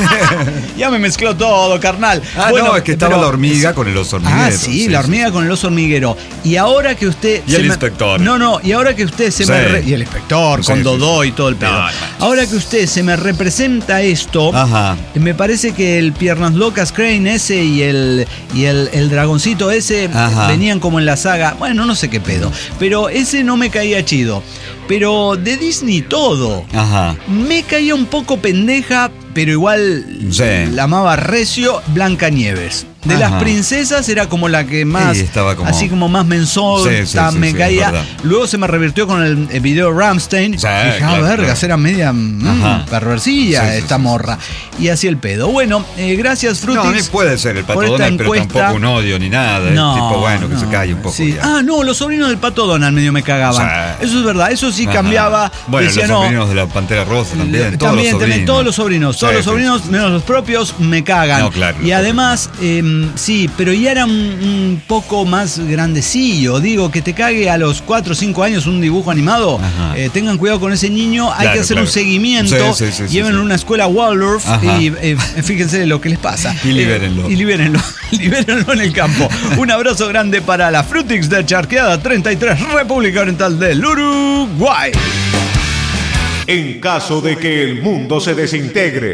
Ya me mezcló todo, carnal. Ah, Bueno, no, es que estaba pero- la hormiga con el oso hormiguero. Ah, sí, la hormiga con el oso hormiguero. Y ahora que usted. Y se el me- inspector. No, no, y ahora que usted se Sí. me. re- Y el inspector, Sí, con sí, Dodó sí. y todo el pedo. No, no. Ahora que usted se me representa esto. Ajá. Me parece que el Piernas Locas Crane ese y el, y el, el dragoncito ese Ajá. venían como en la saga. Bueno, no sé qué pedo. Pero ese no me caía chido. pero de Disney todo. Ajá. Me caía un poco pendeja, pero igual Sí. la amaba recio, Blancanieves. De Ajá. las princesas era como la que más, Sí, estaba como- así como más mensota, Sí, sí, sí, me sí, caía. es verdad. Luego se me revirtió con el, el video Rammstein. Sí, dije, ah, claro, vergas, claro. era media mm, Ajá. perversilla Sí, sí, esta sí, morra. Y así el pedo. Bueno, eh, gracias, Frutix. No, a mí puede ser el Pato por esta Donald, pero encuesta. tampoco un odio ni nada. Es tipo, bueno, que se calle un poco. Sí. ya. Ah, no, los sobrinos del Pato Donald medio me cagaban. Sí. Eso es verdad, eso sí Ajá. cambiaba. Bueno, Decía, los no, sobrinos de la Pantera Rosa también. Todos también, los también, sobrinos. todos los sobrinos, todos Sí, los sí, sobrinos, sí. menos los propios, me cagan. No, claro, y los además, eh, sí, pero ya era un, un poco más grandecillo. Digo, que te cague a los cuatro o cinco años un dibujo animado. Ajá. Eh, tengan cuidado con ese niño, hay Claro, que hacer claro. un seguimiento. Sí, sí, sí, sí, Llévenlo sí. a una escuela Waldorf Ajá. y eh, fíjense lo que les pasa. Y libérenlo. Eh, y libérenlo, libérenlo en el campo. Un abrazo grande para la Frutix de Charqueada treinta y tres, República Oriental del Uruguay. En caso de que el mundo se desintegre,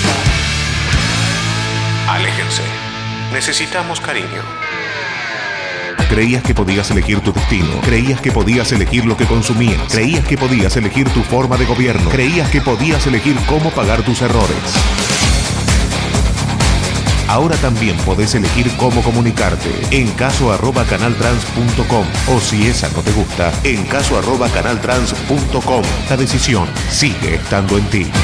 aléjense. Necesitamos cariño. Creías que podías elegir tu destino. Creías que podías elegir lo que consumías. Creías que podías elegir tu forma de gobierno. Creías que podías elegir cómo pagar tus errores. Ahora también podés elegir cómo comunicarte. En caso arroba canaltrans punto com. O si esa no te gusta, en caso arroba canaltrans punto com. La decisión sigue estando en ti.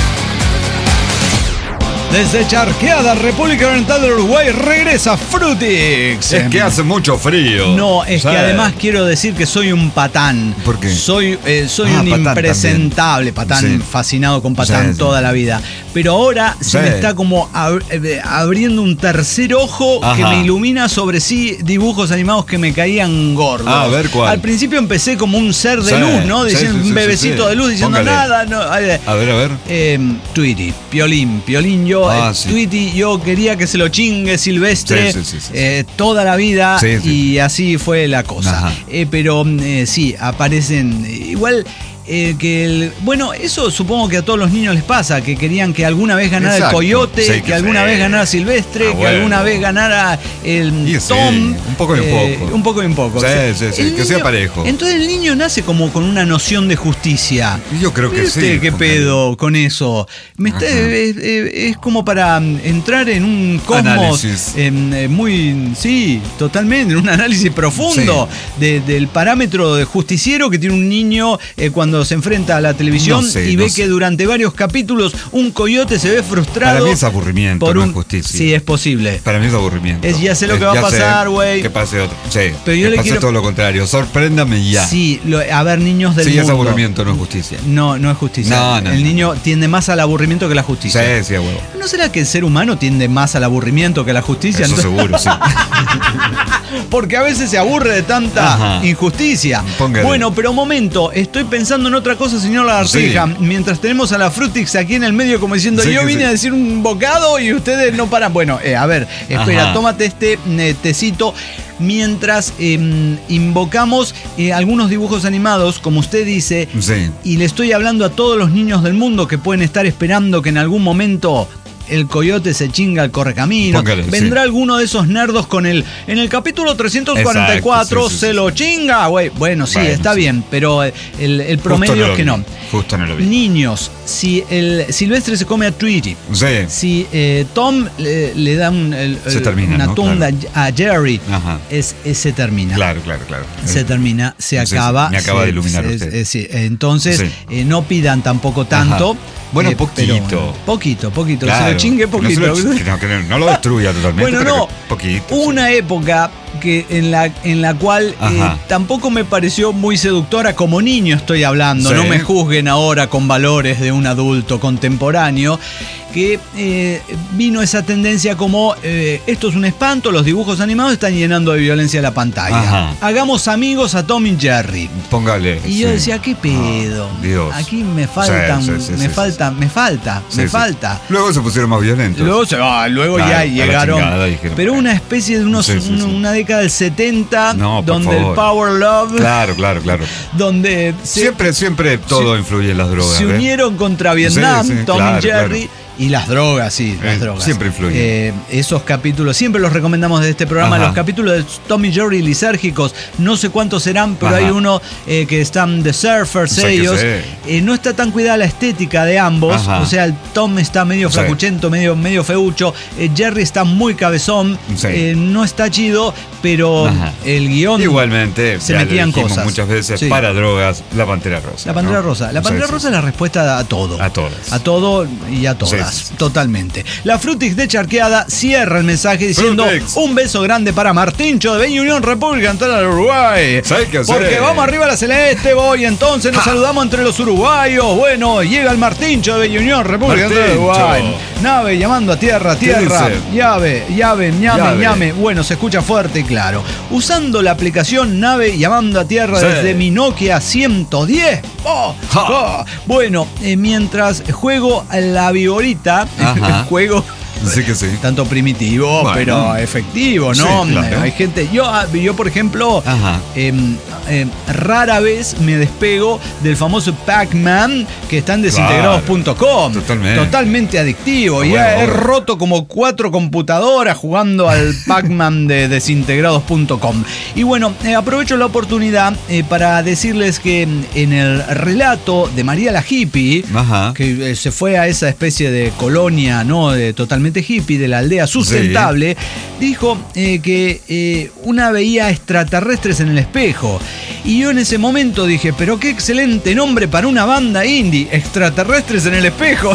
Desde Charqueada, República Oriental del Uruguay, regresa Frutix. Es que hace mucho frío. No, es Sí. que además quiero decir que soy un patán. ¿Por qué? Soy, eh, soy Ah, un patán impresentable patán, Sí. fascinado con patán Sí, sí. toda la vida. Pero ahora se Sí. me está como ab- eh, abriendo un tercer ojo que Ajá. me ilumina sobre sí dibujos animados que me caían gordos. Ah, a ver, ¿cuál? Al principio empecé como un ser de Sí, luz, ¿no? sí, Diciendo sí, sí, un bebecito sí. de luz diciendo Póngale. nada. No, eh, A ver, a ver. eh, Tweety, Piolín, Piolín, yo, Ah, eh, sí. Tweety, yo quería que se lo chingue Silvestre Sí, sí, sí, sí, sí. eh, toda la vida Sí, sí. y así fue la cosa. Ajá. Eh, pero eh, sí, aparecen eh, igual. eh, que el, bueno, eso supongo que a todos los niños les pasa, que querían que alguna vez ganara Exacto. el Coyote, Sí, que, que alguna sí. vez ganara Silvestre, Ah, que bueno. alguna vez ganara el Y sí, Tom. un poco y un eh, poco. un poco y un poco. Sí, O sea, sí, sí, el que sea parejo. Entonces el niño nace como con una noción de justicia. Yo creo que ¿Mire sí, usted qué porque- pedo con eso? Me está- Ajá. es, es- es como para mm, entrar en un cosmos Análisis. em, eh, muy, sí, totalmente, en un análisis profundo de- del parámetro de justiciero que tiene un niño eh, cuando se enfrenta a la televisión No sé, y no ve sé. que durante varios capítulos un coyote se ve frustrado. Para mí es aburrimiento, por no un, es justicia. Sí, es posible. Para mí es aburrimiento. Es, ya sé lo Es, que va a ya sé pasar, güey. Que pase otro. Sí, Pero yo que le pase quiero- todo lo contrario. Sorpréndame y ya. Sí, lo- a ver, niños del Sí, mundo. es aburrimiento, no es justicia. No, no es justicia. No, no, El no. niño tiende más al aburrimiento que a la justicia. Sí, sí, a huevo. ¿No será que el ser humano tiende más al aburrimiento que a la justicia? Eso Entonces- seguro, sí. Porque a veces se aburre de tanta Ajá. injusticia. Póngale. Bueno, pero momento, estoy pensando en otra cosa, señor Lagartija. Sí. Mientras tenemos a la Frutix aquí en el medio como diciendo, Sí, yo que vine sí. a decir un bocado y ustedes no paran. Bueno, eh, a ver, espera, Ajá. tómate este eh, tecito. Mientras eh, invocamos eh, algunos dibujos animados, como usted dice, Sí. y le estoy hablando a todos los niños del mundo que pueden estar esperando que en algún momento el coyote se chinga al correcamino. Póngale, Vendrá sí. alguno de esos nerdos con el... En el capítulo trescientos cuarenta y cuatro Exacto, sí, sí, se sí. lo chinga, güey. Bueno, sí, Bueno, está sí. bien, pero el, el promedio Justo no es lo que vi. no. Justo no lo vi. Niños, si el Silvestre se come a Tweety, Sí. si eh, Tom le, le da un- el- Se el- termina, una ¿no? tunda Claro. a Jerry, Ajá. es, es- se termina. Claro, claro, claro. Se Eh, termina, se sí, sí, acaba. me acaba se- de iluminar se- usted. eh, sí, entonces, Sí. eh, no pidan tampoco tanto. Ajá. Bueno, eh, poquito. pero, poquito, poquito. Claro. Se lo chingue Que no se poquito. lo ch- que no, que no, no lo destruya totalmente. Bueno, pero no. que poquito. Hubo sí. una época que en la, en la cual eh, Ajá. tampoco me pareció muy seductora como niño estoy hablando. Sí. No me juzguen ahora con valores de un adulto contemporáneo. Que eh, vino esa tendencia como eh, esto es un espanto, los dibujos animados están llenando de violencia la pantalla. Ajá. Hagamos amigos a Tom y Jerry. Póngale. Y yo sí. decía, ¿qué pedo? Ah, Dios. Aquí me faltan, Sí, sí, sí, me sí, falta, me falta, Sí, me sí. falta. Luego se pusieron más violentos. Luego, se, ah, luego Claro, ya a la llegaron. chingada, dijeron, pero bueno. una especie de unos, Sí, sí, un- sí. una década del setenta, No, por donde favor. el Power Love, Claro, claro, claro. donde se, Siempre, siempre todo influye en las drogas. se ¿eh? unieron contra Vietnam, Sí, sí, Tom claro, y Jerry. Y las drogas, sí, las Eh, drogas. siempre influyen. Eh, esos capítulos, siempre los recomendamos de este programa. Ajá. Los capítulos de Tommy Jerry lisérgicos, no sé cuántos serán, pero Ajá. hay uno eh, que están The Surfers, Sí, que ellos. sí. Eh, no está tan cuidada la estética de ambos. Ajá. O sea, el Tom está medio Sí. flacuchento, medio, medio feucho. Eh, Jerry está muy cabezón. Sí. Eh, no está chido, pero Ajá. el guión. Igualmente, se ya lo metían dijimos cosas. muchas veces, Sí. para drogas, la Pantera Rosa. La Pantera ¿no? Rosa. La Sí, Pantera sí, Rosa sí. es la respuesta a todo. A todas. A todo y a todas. Sí, sí, sí. Totalmente. La Frutix de Charqueada cierra el mensaje diciendo Frutix. un beso grande para Martincho de Bella Unión, República Oriental del Uruguay. ¿Sabes qué hacer? Porque vamos arriba a la celeste, voy. Entonces nos Ja. saludamos entre los uruguayos. Bueno, llega el Martincho de Bella Unión, República Oriental del Martincho. Uruguay. Nave llamando a tierra, tierra. dice? Llave, llave, ñame, Llave. ñame. Bueno, se escucha fuerte y claro. Usando la aplicación Nave llamando a tierra Sí. desde mi Nokia ciento diez. Oh, Ja. oh. Bueno, eh, mientras juego a la viborita, Ajá. juego Sí que sí. tanto primitivo, Bueno. pero efectivo, ¿no? Sí, claro. Hay gente, yo, yo por ejemplo, Ajá. em, em, rara vez me despego del famoso Pac-Man que está en desintegrados punto com. Totalmente. Totalmente adictivo. Ah, Ya bueno, he bueno. roto como cuatro computadoras jugando al Pac-Man de desintegrados punto com. Y bueno, eh, aprovecho la oportunidad eh, para decirles que mm, en el relato de María la Hippie, Ajá. que eh, se fue a esa especie de colonia, ¿no? De, totalmente hippie, de la aldea sustentable, dijo eh, que eh, una veía extraterrestres en el espejo. Y yo en ese momento dije, pero qué excelente nombre para una banda indie, extraterrestres en el espejo.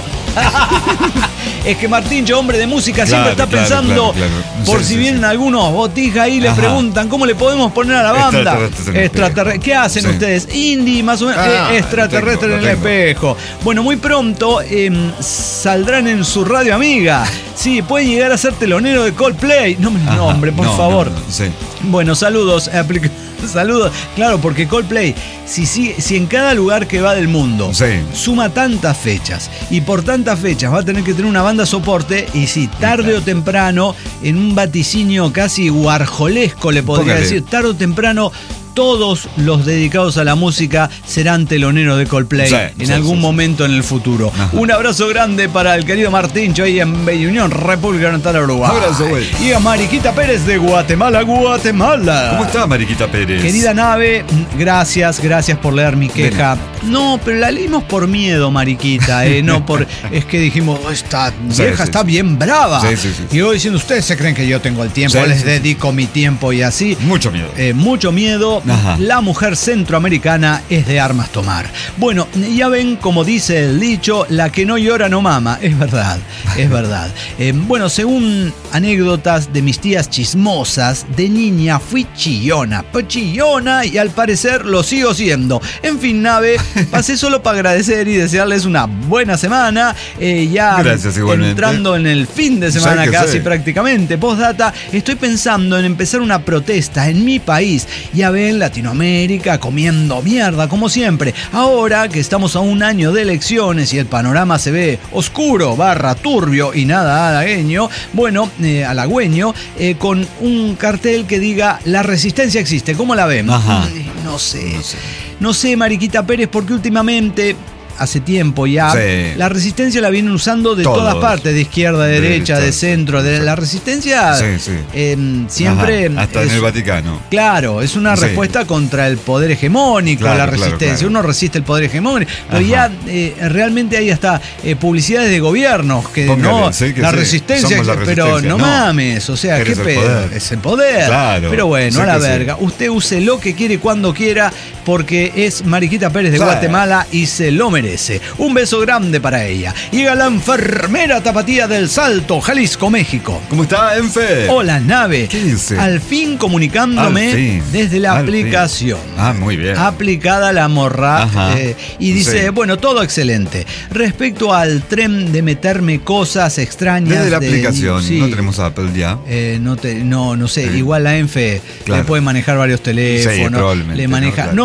Es que Martincho, hombre de música, siempre Claro, está claro, pensando, claro, claro. por Sí, si sí, vienen sí. algunos botijas ahí, le Ajá. preguntan, ¿cómo le podemos poner a la banda? Extraterrestres en el espejo. Extraterre- ¿Qué hacen Sí. ustedes? Indie, más o menos. Ah, eh, extraterrestres lo en el tengo, lo espejo. Bueno, muy pronto em, saldrán en su radio amiga. Sí, pueden llegar a ser telonero de Coldplay. No me Ajá. nombre, por No, favor. no, no, sí. Bueno, saludos. aplica- Saludos. Claro, porque Coldplay, si, si, si en cada lugar que va del mundo Sí. suma tantas fechas y por tantas fechas va a tener que tener una banda soporte, y si tarde o temprano, en un vaticinio casi guarjolesco le podría Póngale. decir, tarde o temprano todos los dedicados a la música serán teloneros de Coldplay Sí, en sí, algún sí, sí. momento en el futuro. Ajá. Un abrazo grande para el querido Martincho ahí en Bella Unión, República Oriental del Uruguay. Abrazo, güey. Y a Mariquita Pérez de Guatemala, Guatemala. ¿Cómo está Mariquita Pérez? Querida Nave, gracias, graas por leer mi queja. No, pero la leímos por miedo, Mariquita, eh, no por... Es que dijimos, "Oh, esta Sí, vieja sí, está sí. bien brava". Sí, sí, sí. Y yo diciendo, ustedes se creen que yo tengo el tiempo, Sí, les sí, sí. dedico mi tiempo y así. Mucho miedo. Eh, mucho miedo. Ajá. La mujer centroamericana es de armas tomar. Bueno, ya ven, como dice el dicho, la que no llora no mama. Es verdad, es verdad. Eh, bueno, según anécdotas de mis tías chismosas, de niña fui chillona, pues chillona, y al parecer lo sigo siendo. En fin, Nave, pasé solo para agradecer y desearles una buena semana. Eh, ya Gracias, igualmente. entrando en el fin de semana Sí que casi sí. prácticamente. Postdata, estoy pensando en empezar una protesta en mi país. Ya ven, Latinoamérica comiendo mierda como siempre. Ahora que estamos a un año de elecciones y el panorama se ve oscuro, barra turbio y nada halagüeño, bueno, eh, halagüeño, eh, con un cartel que diga la resistencia existe. ¿Cómo la ven? Ajá. Mm, No sé. No sé. No sé, Mariquita Pérez, porque últimamente, hace tiempo ya, Sí. la resistencia la vienen usando de Todos. todas partes, de izquierda, de derecha, de Derecha, centro. De, sí. la resistencia Sí, sí. eh, siempre... Ajá, hasta es- en el Vaticano. Claro, es una Sí. respuesta contra el poder hegemónico, Claro, la claro, resistencia. claro. Uno resiste el poder hegemónico, pero Ajá. ya eh, realmente hay hasta eh, publicidades de gobiernos que Póngale, no, sí, que la sí, resistencia, somos la pero resistencia. no, No. mames, o sea, Eres qué el pedo, poder. es el poder. Claro, Pero bueno, sí a la que sí. verga, usted use lo que quiere y cuando quiera, porque es Mariquita Pérez de Sí. Guatemala y se lo merece. Un beso grande para ella. Llega la enfermera tapatía del Salto, Jalisco, México. ¿Cómo está, Enfe? Hola, Nave. ¿Qué dice? Al fin comunicándome Al fin, desde la al fin. aplicación. Ah, muy bien. Aplicada la morra. Ajá. eh, y dice, Sí. bueno, todo excelente. Respecto al tren de meterme cosas extrañas. Desde la de- aplicación, sí, no tenemos Apple ya. eh, no, te, no, no sé, Eh, igual la Enfe claro. le puede manejar varios teléfonos. Sí, probablemente, le maneja. ¿no? Claro. No,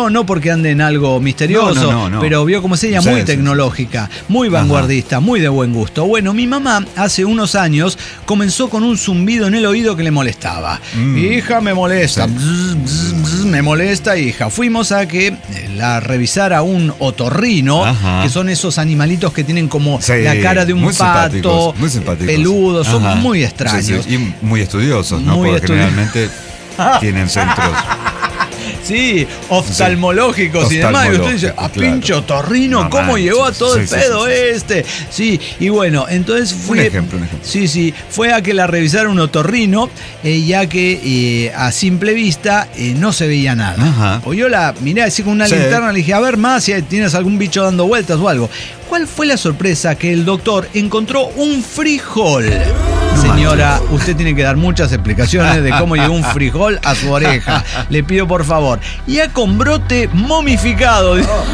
no, no porque ande en algo misterioso, no, no, no. pero vio como es ella, Sí, muy sí, tecnológica, muy vanguardista, Ajá. muy de buen gusto. Bueno, mi mamá hace unos años comenzó con un zumbido en el oído que le molestaba. Mm. Hija, me molesta, sí. bzz, bzz, bzz, me molesta, hija. Fuimos a que la revisara un otorrino, Ajá. que son esos animalitos que tienen como sí, la cara de un muy pato, simpáticos, muy simpáticos. peludos, son Ajá. muy extraños. Sí, sí. Y muy estudiosos, ¿no? Muy Porque estudi- generalmente tienen centros. Sí, oftalmológicos sí, y demás. Y usted dice, a claro. pinche otorrino, no, ¿cómo man, llegó a todo sí, el pedo sí, sí, este? Sí, y bueno, entonces fue. Un ejemplo, un ejemplo. Sí, sí, fue a que la revisara un otorrino, eh, ya que eh, a simple vista eh, no se veía nada. Ajá. O yo la miré así con una sí. linterna, le dije, a ver más si tienes algún bicho dando vueltas o algo. ¿Cuál fue la sorpresa? Que el doctor encontró un frijol. Señora, usted tiene que dar muchas explicaciones de cómo llegó un frijol a su oreja. Le pido por favor. Ya con brote momificado.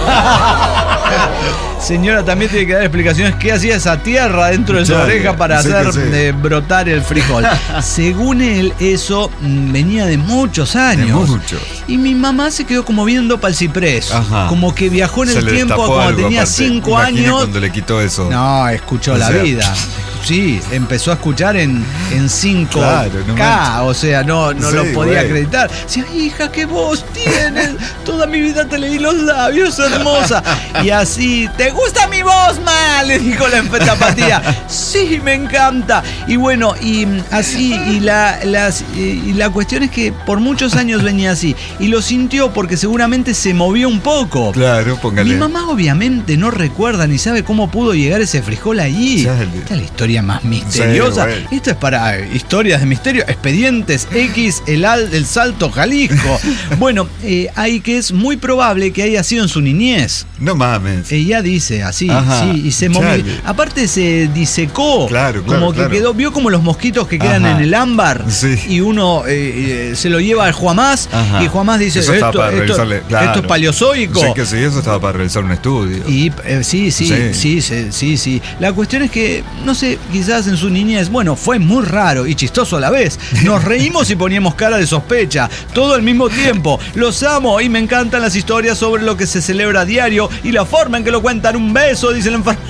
Señora, también tiene que dar explicaciones qué hacía esa tierra dentro de su Chale, oreja para sí hacer sí. eh, brotar el frijol. Según él, eso mm, venía de muchos años. De muchos. Y mi mamá se quedó como viendo para el ciprés. Ajá. Como que viajó en se el tiempo cuando algo, tenía aparte. cinco años. Cuando le quitó eso. No, escuchó o la sea, vida. Sí, empezó a escuchar en, en cinco K, claro, no o sea, no, no sí, lo podía güey. acreditar. Decía, hija, qué voz tienes, toda mi vida te leí los labios, hermosa. Y así, ¿te gusta mi voz, ma? Le dijo la empetapatía. Sí, me encanta. Y bueno, y así, y la, las, y la cuestión es que por muchos años venía así. Y lo sintió porque seguramente se movió un poco. Claro, póngale. Mi mamá obviamente no recuerda ni sabe cómo pudo llegar ese frijol allí. Chale. Esta es la historia más misteriosa. Sí, esto es para historias de misterio. Expedientes X, el, al, el Salto Jalisco. Bueno, eh, hay que es muy probable que haya sido en su niñez. No mames. Ella dice así, Ajá, sí, y se movió. Aparte se disecó. Claro, claro. Como que claro. quedó, vio como los mosquitos que quedan Ajá. en el ámbar. Sí. Y uno eh, se lo lleva al Juamás. Ajá. Y Juamás dice, eso esto, para esto, claro. esto es paleozoico. Sí, que sí, eso estaba para realizar un estudio. Y eh, sí, sí, sí, sí, sí, sí, sí. La cuestión es que, no sé, quizás en su niñez, bueno, fue muy raro y chistoso a la vez. Nos reímos y poníamos cara de sospecha, todo al mismo tiempo. Los amo y me encantan las historias sobre lo que se celebra a diario y la forma en que lo cuentan. Un beso, dice la enfermera.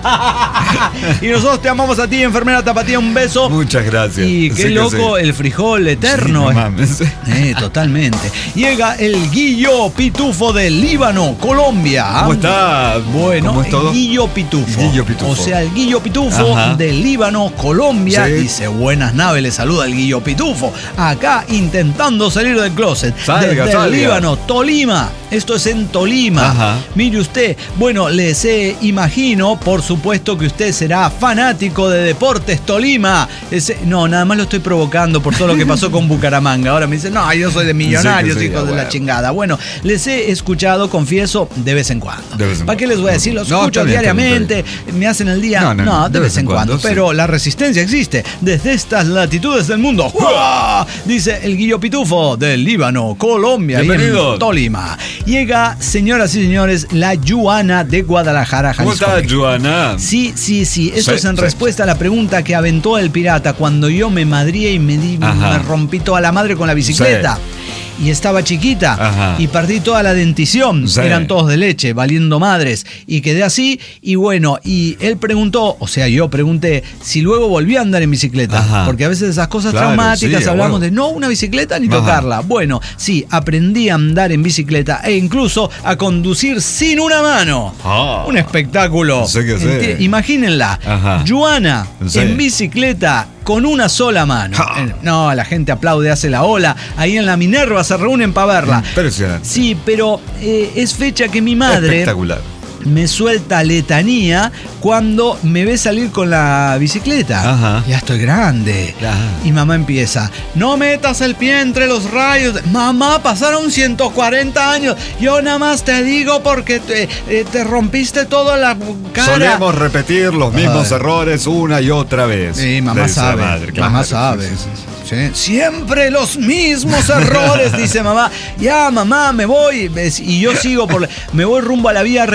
Y nosotros te amamos a ti, enfermera Tapatía, un beso. Muchas gracias. Y qué sí loco el frijol eterno. Sí, no mames. Eh, totalmente. Llega el Guillo Pitufo de Líbano, Colombia. ¿Cómo está? Bueno, ¿Cómo es todo? El Guillo Pitufo. Guillo Pitufo. O sea, el Guillo Pitufo Ajá. de Líbano, Colombia. Sí. Dice, buenas naves, le saluda el Guillo Pitufo. Acá intentando salir del closet. Salga, Desde salga. el Líbano, Tolima. Esto es en Tolima. Ajá. Mire usted, bueno, les eh, imagino, por supuesto que usted será fanático de Deportes Tolima. Ese, no, nada más lo estoy provocando por todo lo que pasó con Bucaramanga. Ahora me dice, no, yo soy de Millonarios, sí, hijos de bueno. la chingada. Bueno, les he escuchado, confieso, de vez en cuando. ¿Para qué les voy a decir? Los no, escucho bien, diariamente, me hacen el día. No, no, no de, de vez, vez en cuando. cuando sí. Pero la resistencia existe desde estas latitudes del mundo. ¡Uah! Dice el Guillo Pitufo del Líbano, Colombia y en Tolima. Llega, señoras y señores, la Yuana de Guadalajara, Jalisco. ¿Cómo está, Yuana? Sí, sí, sí. Esto sí, es en sí. respuesta a la pregunta que aventó el pirata cuando yo me madrié y me, di, me rompí toda la madre con la bicicleta. Sí. Y estaba chiquita Ajá. y perdí toda la dentición, sí. eran todos de leche, valiendo madres, y quedé así. Y bueno, y él preguntó, o sea, yo pregunté si luego volví a andar en bicicleta, Ajá. porque a veces esas cosas claro, traumáticas sí, hablamos bueno. de no una bicicleta ni Ajá. tocarla. Bueno, sí, aprendí a andar en bicicleta e incluso a conducir sin una mano. Oh. Un espectáculo. Sé que sé. Imagínenla, Ajá. Yuana sí. en bicicleta con una sola mano. Ja. No, la gente aplaude, hace la ola. Ahí en la Minerva se reúnen para verla. Impresionante. Sí, pero eh, es fecha que mi madre espectacular. me suelta letanía cuando me ve salir con la bicicleta. Ajá. Ya estoy grande. Ajá. Y mamá empieza, no metas el pie entre los rayos. Mamá, pasaron ciento cuarenta años. Yo nada más te digo porque te, eh, te rompiste toda la cara. Solemos repetir los mismos Ay. errores una y otra vez. Sí, mamá sabe. Madre, claro. Mamá sabe. Sí, sí, sí. ¿Sí? Siempre los mismos errores, dice mamá. Ya, mamá, me voy. Y yo sigo por... Me voy rumbo a la vía recreativa.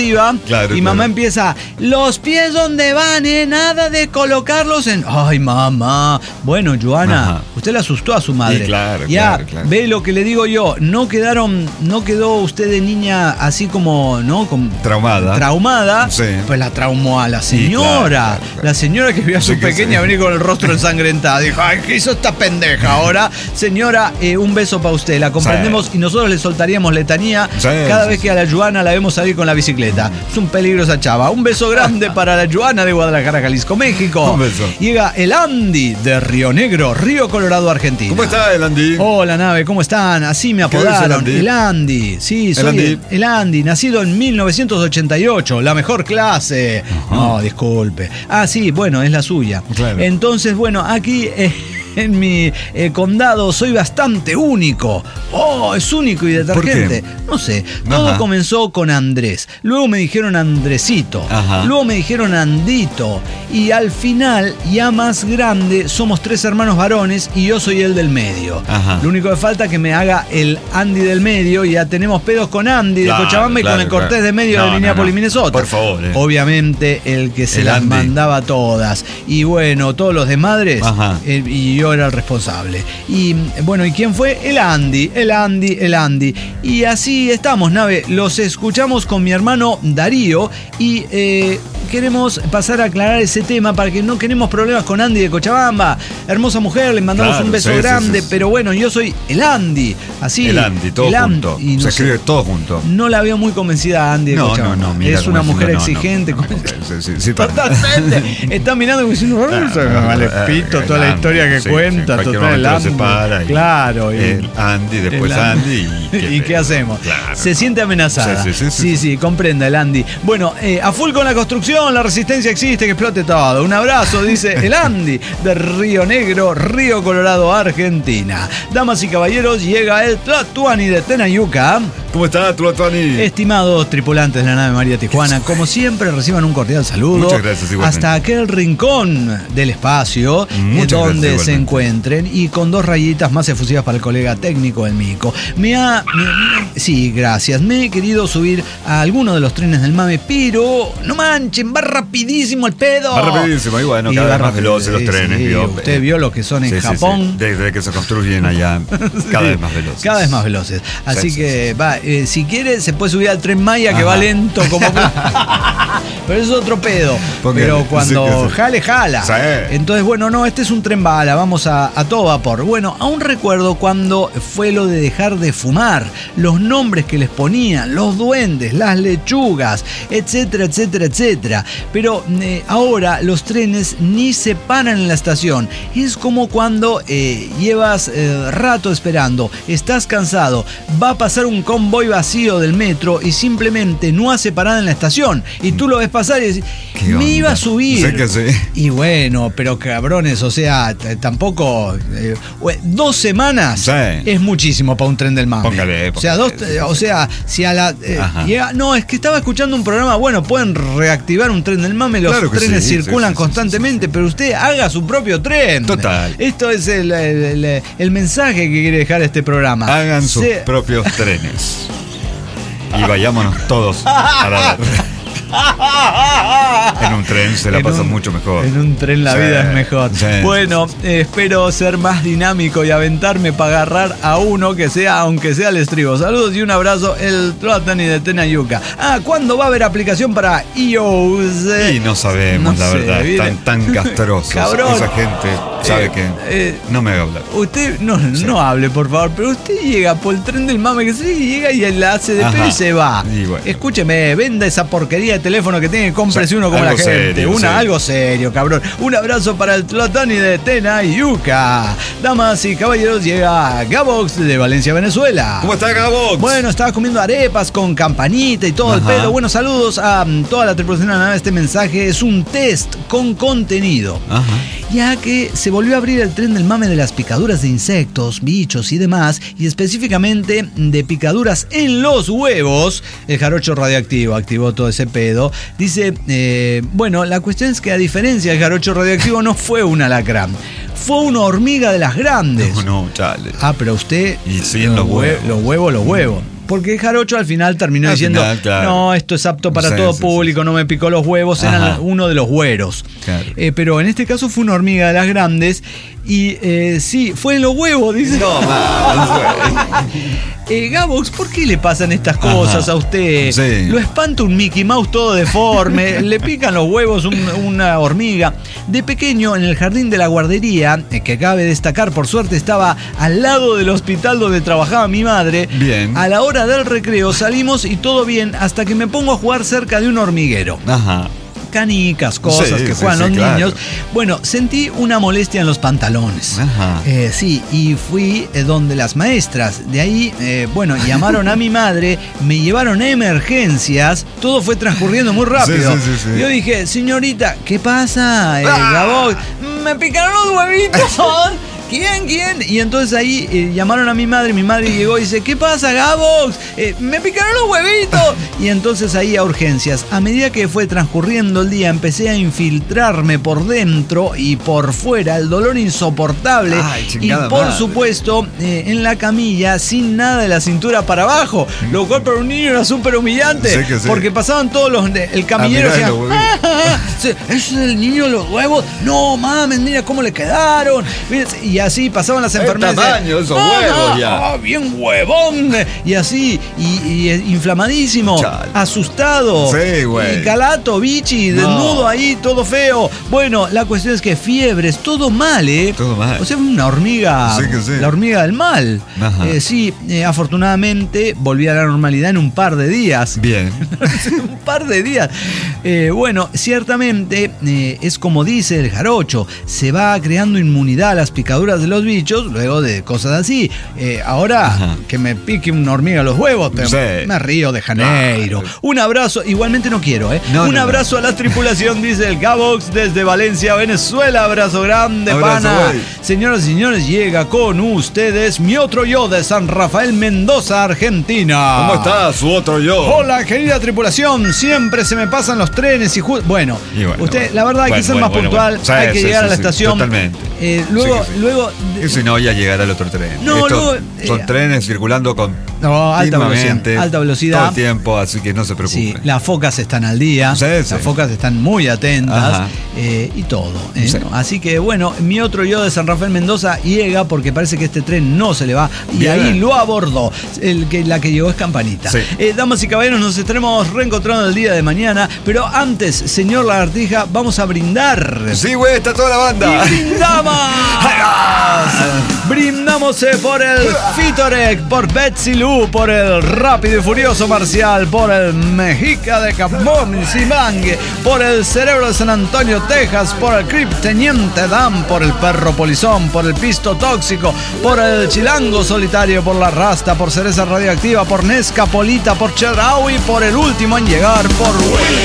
deportiva. Claro, y claro. mamá empieza, los pies donde van, ¿eh? Nada de colocarlos en... Ay, mamá. Bueno, Joana, Ajá. usted le asustó a su madre. Sí, claro, ya, claro, claro. ve lo que le digo yo. No quedaron, no quedó usted de niña así como, ¿no? Como Traumada. Traumada. Sí. Pues la traumó a la Sí, señora. claro, claro, claro. La señora que vio a su Sí que pequeña sí. venir con el rostro ensangrentado. Dijo, ay, ¿qué hizo esta pendeja ahora? Señora, eh, un beso para usted. La comprendemos Sí. y nosotros le soltaríamos letanía Sí, cada sí, vez sí. que a la Joana la vemos salir con la bicicleta. Es un peligro esa chava. Un beso grande para la Joana de Guadalajara, Jalisco, México. Un beso. Llega el Andy de Río Negro, Río Colorado, Argentina. ¿Cómo está el Andy? Hola, nave, ¿cómo están? Así me ¿Qué dice el apodaron. Andy? El Andy. Sí, soy El el Andy. Andy. El Andy, nacido en mil novecientos ochenta y ocho, la mejor clase. No, disculpe. Ah, sí, bueno, es la suya. Claro. Entonces, bueno, aquí eh, en mi eh, condado soy bastante único. Oh, es único y detergente. No sé, todo Ajá. comenzó con Andrés. Luego me dijeron Andresito. Ajá. Luego me dijeron Andito. Y al final, ya más grande, somos tres hermanos varones y yo soy el del medio. Ajá. Lo único que falta es que me haga el Andy del medio y ya tenemos pedos con Andy Claro, de Cochabamba y claro, con el Cortés claro. de medio No, de no, Minneapolis, no. Minnesota. Por favor, eh. Obviamente el que se El las Andy. mandaba todas. Y bueno, todos los de madres. Ajá. eh, y yo era el responsable. Y bueno, ¿y quién fue? El Andy, el Andy, el Andy. Y así estamos, nave. Los escuchamos con mi hermano Darío y eh, queremos pasar a aclarar ese tema para que no queremos problemas con Andy de Cochabamba. Hermosa mujer, le mandamos Claro, un beso sí, sí, grande, sí, sí. pero bueno, yo soy el Andy. Así. El Andy, todo el Andy. junto. Y no Se sé, escribe todo junto. no la veo muy convencida a Andy de No, no, Cochabamba. no, mira es cómo una mujer diciendo, no, no, exigente. no, con- no, sí, sí, sí, para- Totalmente. Está mirando como diciendo, "Ah, se me vale pito toda la El historia que Andy, sí, cuenta, sí, en cualquier total, el momento se Andy". para y- Claro. y- El Andy, después el Andy. ¿Y y qué hacemos? Claro. Se siente amenazada. Sí, sí, sí, sí, sí, sí, comprenda el Andy. Bueno, eh, a full con la construcción, la resistencia existe, que explote todo. Un abrazo, dice el Andy de Río Negro, Río Colorado, Argentina. Damas y caballeros, llega el Tlatuani de Tenayuca. ¿Cómo está, Tlatuani? Estimados tripulantes de la nave María Tijuana, como siempre reciban un cordial saludo. Muchas gracias, igualmente. Hasta aquel rincón del espacio eh, Muchas donde gracias, se igualmente. encuentren y con dos rayitas más efusivas para el colega técnico del Mico. Me ha... me- me- sí, gracias. Me he querido subir a alguno de los trenes del MAME, pero no manchen, va rapidísimo el pedo. Va rapidísimo, y bueno, Y cada va vez más rápido, veloces los sí, trenes. sí, vio. usted vio lo que son en Sí, sí, Japón. sí. Desde que se construyen allá, cada vez más veloces. Cada vez más veloces. Así Sí, que, va, eh, si quiere, se puede subir al tren Maya, que Ajá. va lento como. Pero eso es otro pedo. Porque- Pero cuando sí que sí. jale, jala. Sí. Entonces, bueno, no, este es un tren bala, vamos a, a todo vapor. Bueno, aún recuerdo cuando fue lo de dejar de fumar, los nombres que les ponían, los duendes, las lechugas, etcétera, etcétera, etcétera. Pero eh, ahora los trenes ni se paran en la estación. Es como cuando eh, llevas eh, rato esperando, estás cansado, va a pasar un convoy vacío del metro y simplemente no hace parada en la estación. Y tú lo ves pasar y decís, ¿Qué me onda? iba a subir. Sé que sí. Y bueno, pero cabrones, o sea, t- tampoco. eh, we- dos semanas Sí. es muchísimo para un tren del MAME. Póngale, O sea, dos, póngale. eh, o sea, si a la. eh, Ajá. llega- no, es que estaba escuchando un programa. Bueno, pueden reactivar un tren del MAME, los Claro que trenes sí, circulan sí, sí, constantemente, pero usted haga su propio tren. Total. Esto es el, el- el- el mensaje que quiere dejar este programa. Hagan sus Se- propios trenes. Y vayámonos todos a la En un tren se la En pasa un- mucho mejor. En un tren la Sí, vida es mejor. sí, bueno, eh, espero ser más dinámico y aventarme para agarrar a uno que sea, aunque sea el estribo. Saludos y un abrazo, el Tlatuani de Tenayuca. Ah, ¿cuándo va a haber aplicación para iOS? Y no sabemos, No la sé, verdad. mire. Tan, tan castrosos. Cabrón. Esa gente sabe Eh, que eh, no me haga hablar. Usted no, no hable, por favor, pero usted llega por el tren del mame que se llega y la hace de pedo Ajá. y se va. Y bueno. Escúcheme, venda esa porquería de teléfono que tiene, cómprese Sí, uno como la algo gente. serio, Una, serio. algo serio, cabrón. Un abrazo para el Tlatuani de Tenayuca. Damas y caballeros, llega Gabox de Valencia, Venezuela. ¿Cómo está, Gabox? Bueno, estaba comiendo arepas con campanita y todo el Ajá. pedo. Bueno, saludos a mm, toda la tripulación de la nave. Este mensaje es un test con contenido. Ajá. Ya que se volvió a abrir el tren del mame de las picaduras de insectos, bichos y demás, y específicamente de picaduras en los huevos, el jarocho radioactivo activó todo ese pedo. Dice, eh, bueno, la cuestión es que a diferencia del jarocho radioactivo no fue un alacrán, fue una hormiga de las grandes. No, no, chale. Ah, pero usted... Y sí, en los huevos. Los huevos, los huevos. porque Jarocho al final terminó al diciendo, final, claro. no, esto es apto para Sí, todo sí, público, sí. no me picó los huevos, Ajá. eran uno de los güeros. Claro. Eh, pero en este caso fue una hormiga de las grandes y eh, sí, fue en los huevos, dice. No, más. Eh, Gabox, ¿por qué le pasan estas cosas Ajá. a usted? Sí. Lo espanta un Mickey Mouse todo deforme, le pican los huevos un- una hormiga. De pequeño, en el jardín de la guardería, eh, que cabe destacar, por suerte estaba al lado del hospital donde trabajaba mi madre. Bien. A la hora del recreo salimos y todo bien hasta que me pongo a jugar cerca de un hormiguero. Ajá. Canicas, cosas Sí, que sí, juegan sí, los claro. niños. Bueno, sentí una molestia en los pantalones. Ajá. Eh, sí, y fui eh, donde las maestras. De ahí, eh, bueno, llamaron a mi madre, me llevaron a emergencias. Todo fue transcurriendo muy rápido. Sí, sí, sí, sí. Yo dije, señorita, ¿qué pasa? Eh, ¡Ah! Gabox, me picaron los huevitos. ¿Quién? ¿Quién? Y entonces ahí eh, llamaron a mi madre, mi madre llegó y dice, ¿qué pasa, Gabox? Eh, me picaron los huevitos. Y entonces ahí a urgencias. A medida que fue transcurriendo el día, empecé a infiltrarme por dentro y por fuera, el dolor insoportable. Ay, y chingada por madre. supuesto, eh, en la camilla, sin nada de la cintura para abajo. Lo cual para un niño era súper humillante. Sí que sí. Porque pasaban todos los... El camillero Ah, mirá, decía, los huevitos. "Ah, sí, ese es el niño de los huevos. No, mames, mira cómo le quedaron. Y así pasaban las El enfermeras. tamaño de esos "Ah, huevos ya". ah, bien huevón. Y así, y, y inflamadísimo, Chale. asustado. Sí, güey. Y calato, bichi, No. desnudo ahí, todo feo. Bueno, la cuestión es que fiebres, todo mal, ¿eh? Todo mal. O sea, una hormiga. Sí que sí. La hormiga del mal. Ajá. Eh, sí, eh, afortunadamente volví a la normalidad en un par de días. Bien. un par de días. Eh, bueno, ciertamente eh, es como dice el jarocho, se va creando inmunidad a las picaduras de los bichos luego de cosas así. Eh, ahora Ajá. que me pique una hormiga a los huevos, pero Sí. me río de Janeiro. Claro. Un abrazo, igualmente no quiero, ¿eh? No, un no, abrazo a la tripulación, dice el Gabox desde Valencia, Venezuela. Abrazo grande, Abrazo, pana. güey. Señoras y señores, llega con ustedes mi otro yo de San Rafael, Mendoza, Argentina. ¿Cómo está su otro yo? Hola, querida tripulación. Siempre se me pasan los trenes y ju- bueno, Y bueno, usted, bueno. la verdad, hay Bueno, que ser bueno, más bueno, puntual. bueno. Sí, hay que sí, llegar sí, a la sí, estación. totalmente. Eh, luego, Sí que sí. luego. Y si no, ya llegará el otro tren. No, Estos luego, son eh, trenes circulando con No, alta velocidad. continuamente, Alta velocidad. todo el tiempo, así que no se preocupe. Sí, las focas están al día. Sí, las sí. focas están muy atentas. Ajá. eh, y todo. eh, Sí. ¿no? Así que bueno, mi otro yo de San Rafael, Mendoza llega porque parece que este tren no se le va. Y Bien. ahí lo abordó. El que, la que llegó es Campanita. Sí. Eh, damas y caballeros, nos estaremos reencontrando el día de mañana. Pero antes, señor Lagartija, vamos a brindar. Sí, güey, está toda la banda. ¡Y brindamos! Brindamos eh, por el Fitorec, por Betsy Lou, por el Rápido y Furioso Marcial, por el Mexica de Capón y Simangue, por el Cerebro de San Antonio, Texas, por el Crip Teniente Dan, por el Perro Polizón, por el Pisto Tóxico, por el Chilango Solitario, por la Rasta, por Cereza Radioactiva, por Nesca Polita, por Chedraui, por el último en llegar, por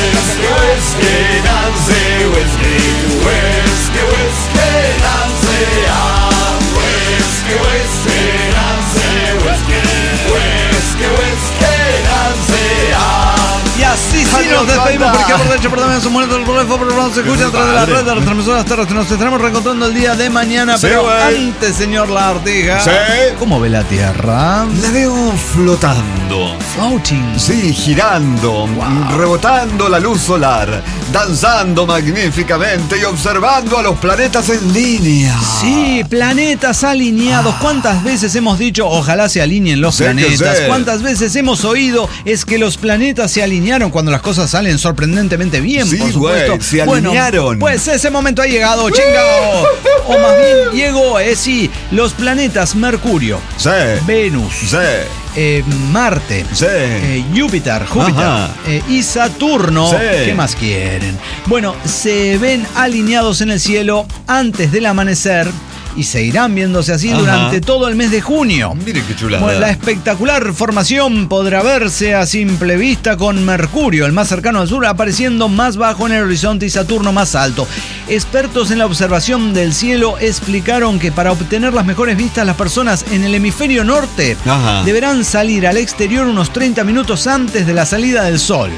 Y así sí nos despedimos porque por derecho, por también su momento del problema, por favor, se escucha a través de la red de las transmisoras terrestres. Nos estaremos reencontrando el día de mañana, Sí, pero güey. antes, señor Lagartija, Sí. ¿cómo ve la Tierra? La veo flotando. Floating. Sí, girando, rebotando la luz solar, danzando magníficamente y observando a los planetas en línea. Sí, planetas alineados. ¿Cuántas veces hemos dicho ojalá se alineen los Sí que planetas? sí. ¿Cuántas veces hemos oído es que los planetas se alinearon cuando las cosas salen sorprendentemente bien, Sí, por supuesto? güey, se Bueno, alinearon. pues ese momento ha llegado, chingao. O más bien llegó, eh, sí, los planetas Mercurio, Sí. Venus, Sí. eh, Marte, Sí. eh, Júpiter, Júpiter Ajá. eh, y Saturno. Sí. ¿Qué más quieren? Bueno, se ven alineados en el cielo antes del amanecer y seguirán viéndose así Ajá. durante todo el mes de junio. Miren qué chulada. Bueno, la espectacular formación podrá verse a simple vista con Mercurio, el más cercano al sur, apareciendo más bajo en el horizonte y Saturno más alto. Expertos en la observación del cielo explicaron que para obtener las mejores vistas las personas en el hemisferio norte Ajá. deberán salir al exterior unos treinta minutos antes de la salida del sol.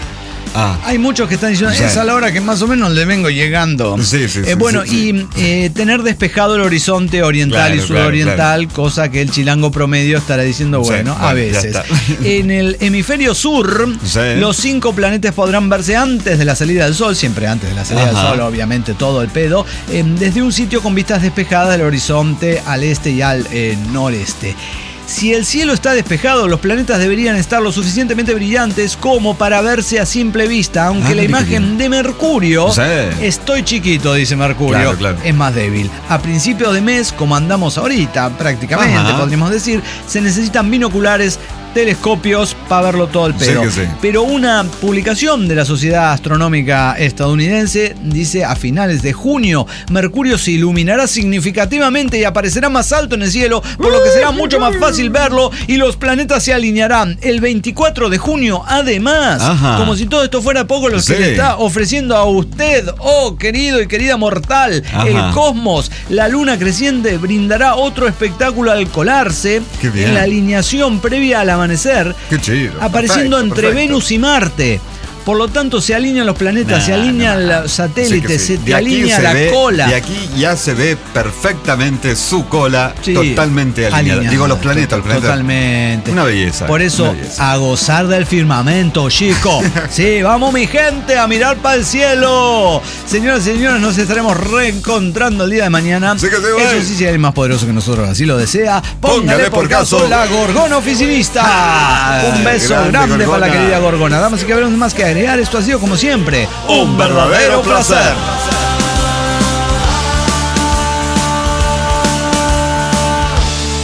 Ah. Hay muchos que están diciendo, Sí. es a la hora que más o menos le vengo llegando. Sí, sí, sí, Eh, bueno, sí, sí. y eh, tener despejado el horizonte oriental Claro, y sudoriental, claro, cosa que el chilango promedio estará diciendo, Sí, bueno, bueno, a ya veces. está. En el hemisferio sur, Sí. los cinco planetas podrán verse antes de la salida del sol, siempre antes de la salida Ajá. del sol, obviamente todo el pedo, eh, desde un sitio con vistas despejadas del horizonte al este y al eh, noreste. Si el cielo está despejado, los planetas deberían estar lo suficientemente brillantes como para verse a simple vista, aunque Ah, la mira qué imagen bien. de Mercurio, Sí. estoy chiquito, dice Mercurio, Claro, claro. es más débil. A principios de mes, como andamos ahorita prácticamente, Ajá. podríamos decir, se necesitan binoculares, telescopios para verlo todo el Sí pedo. que sí. Pero una publicación de la Sociedad Astronómica Estadounidense dice a finales de junio, Mercurio se iluminará significativamente y aparecerá más alto en el cielo, por lo que será mucho más fácil verlo y los planetas se alinearán el veinticuatro de junio. Además, Ajá. como si todo esto fuera poco, lo Sí. que le está ofreciendo a usted, oh querido y querida mortal, Ajá. el cosmos, la luna creciente brindará otro espectáculo al colarse Qué bien. en la alineación previa al amanecer, Qué chido. apareciendo Perfecto, entre perfecto. Venus y Marte. Por lo tanto, se alinean los planetas, Nah, se alinean nah. los satélites, Sí que sí. se te De aquí alinea se la ve- cola. De aquí ya se ve perfectamente su cola Sí, totalmente alineada. alineada, Digo, los planetas, to- los planetas. Totalmente. Una belleza. Por eso, una belleza. a gozar del firmamento, chico. Sí, vamos mi gente a mirar para el cielo. Señoras y señores, nos estaremos reencontrando el día de mañana. Sí que sí, güey. Eso sí, si alguien más poderoso que nosotros así lo desea, póngale, Póngale por por caso caso. la Gorgona Oficinista. Ah, Un beso grande, grande, para Gorgona. la querida Gorgona. Damas y caballeros, más que agregar, esto ha sido como siempre Un verdadero placer.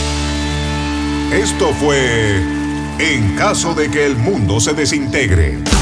Esto fue En caso de que el mundo se desintegre.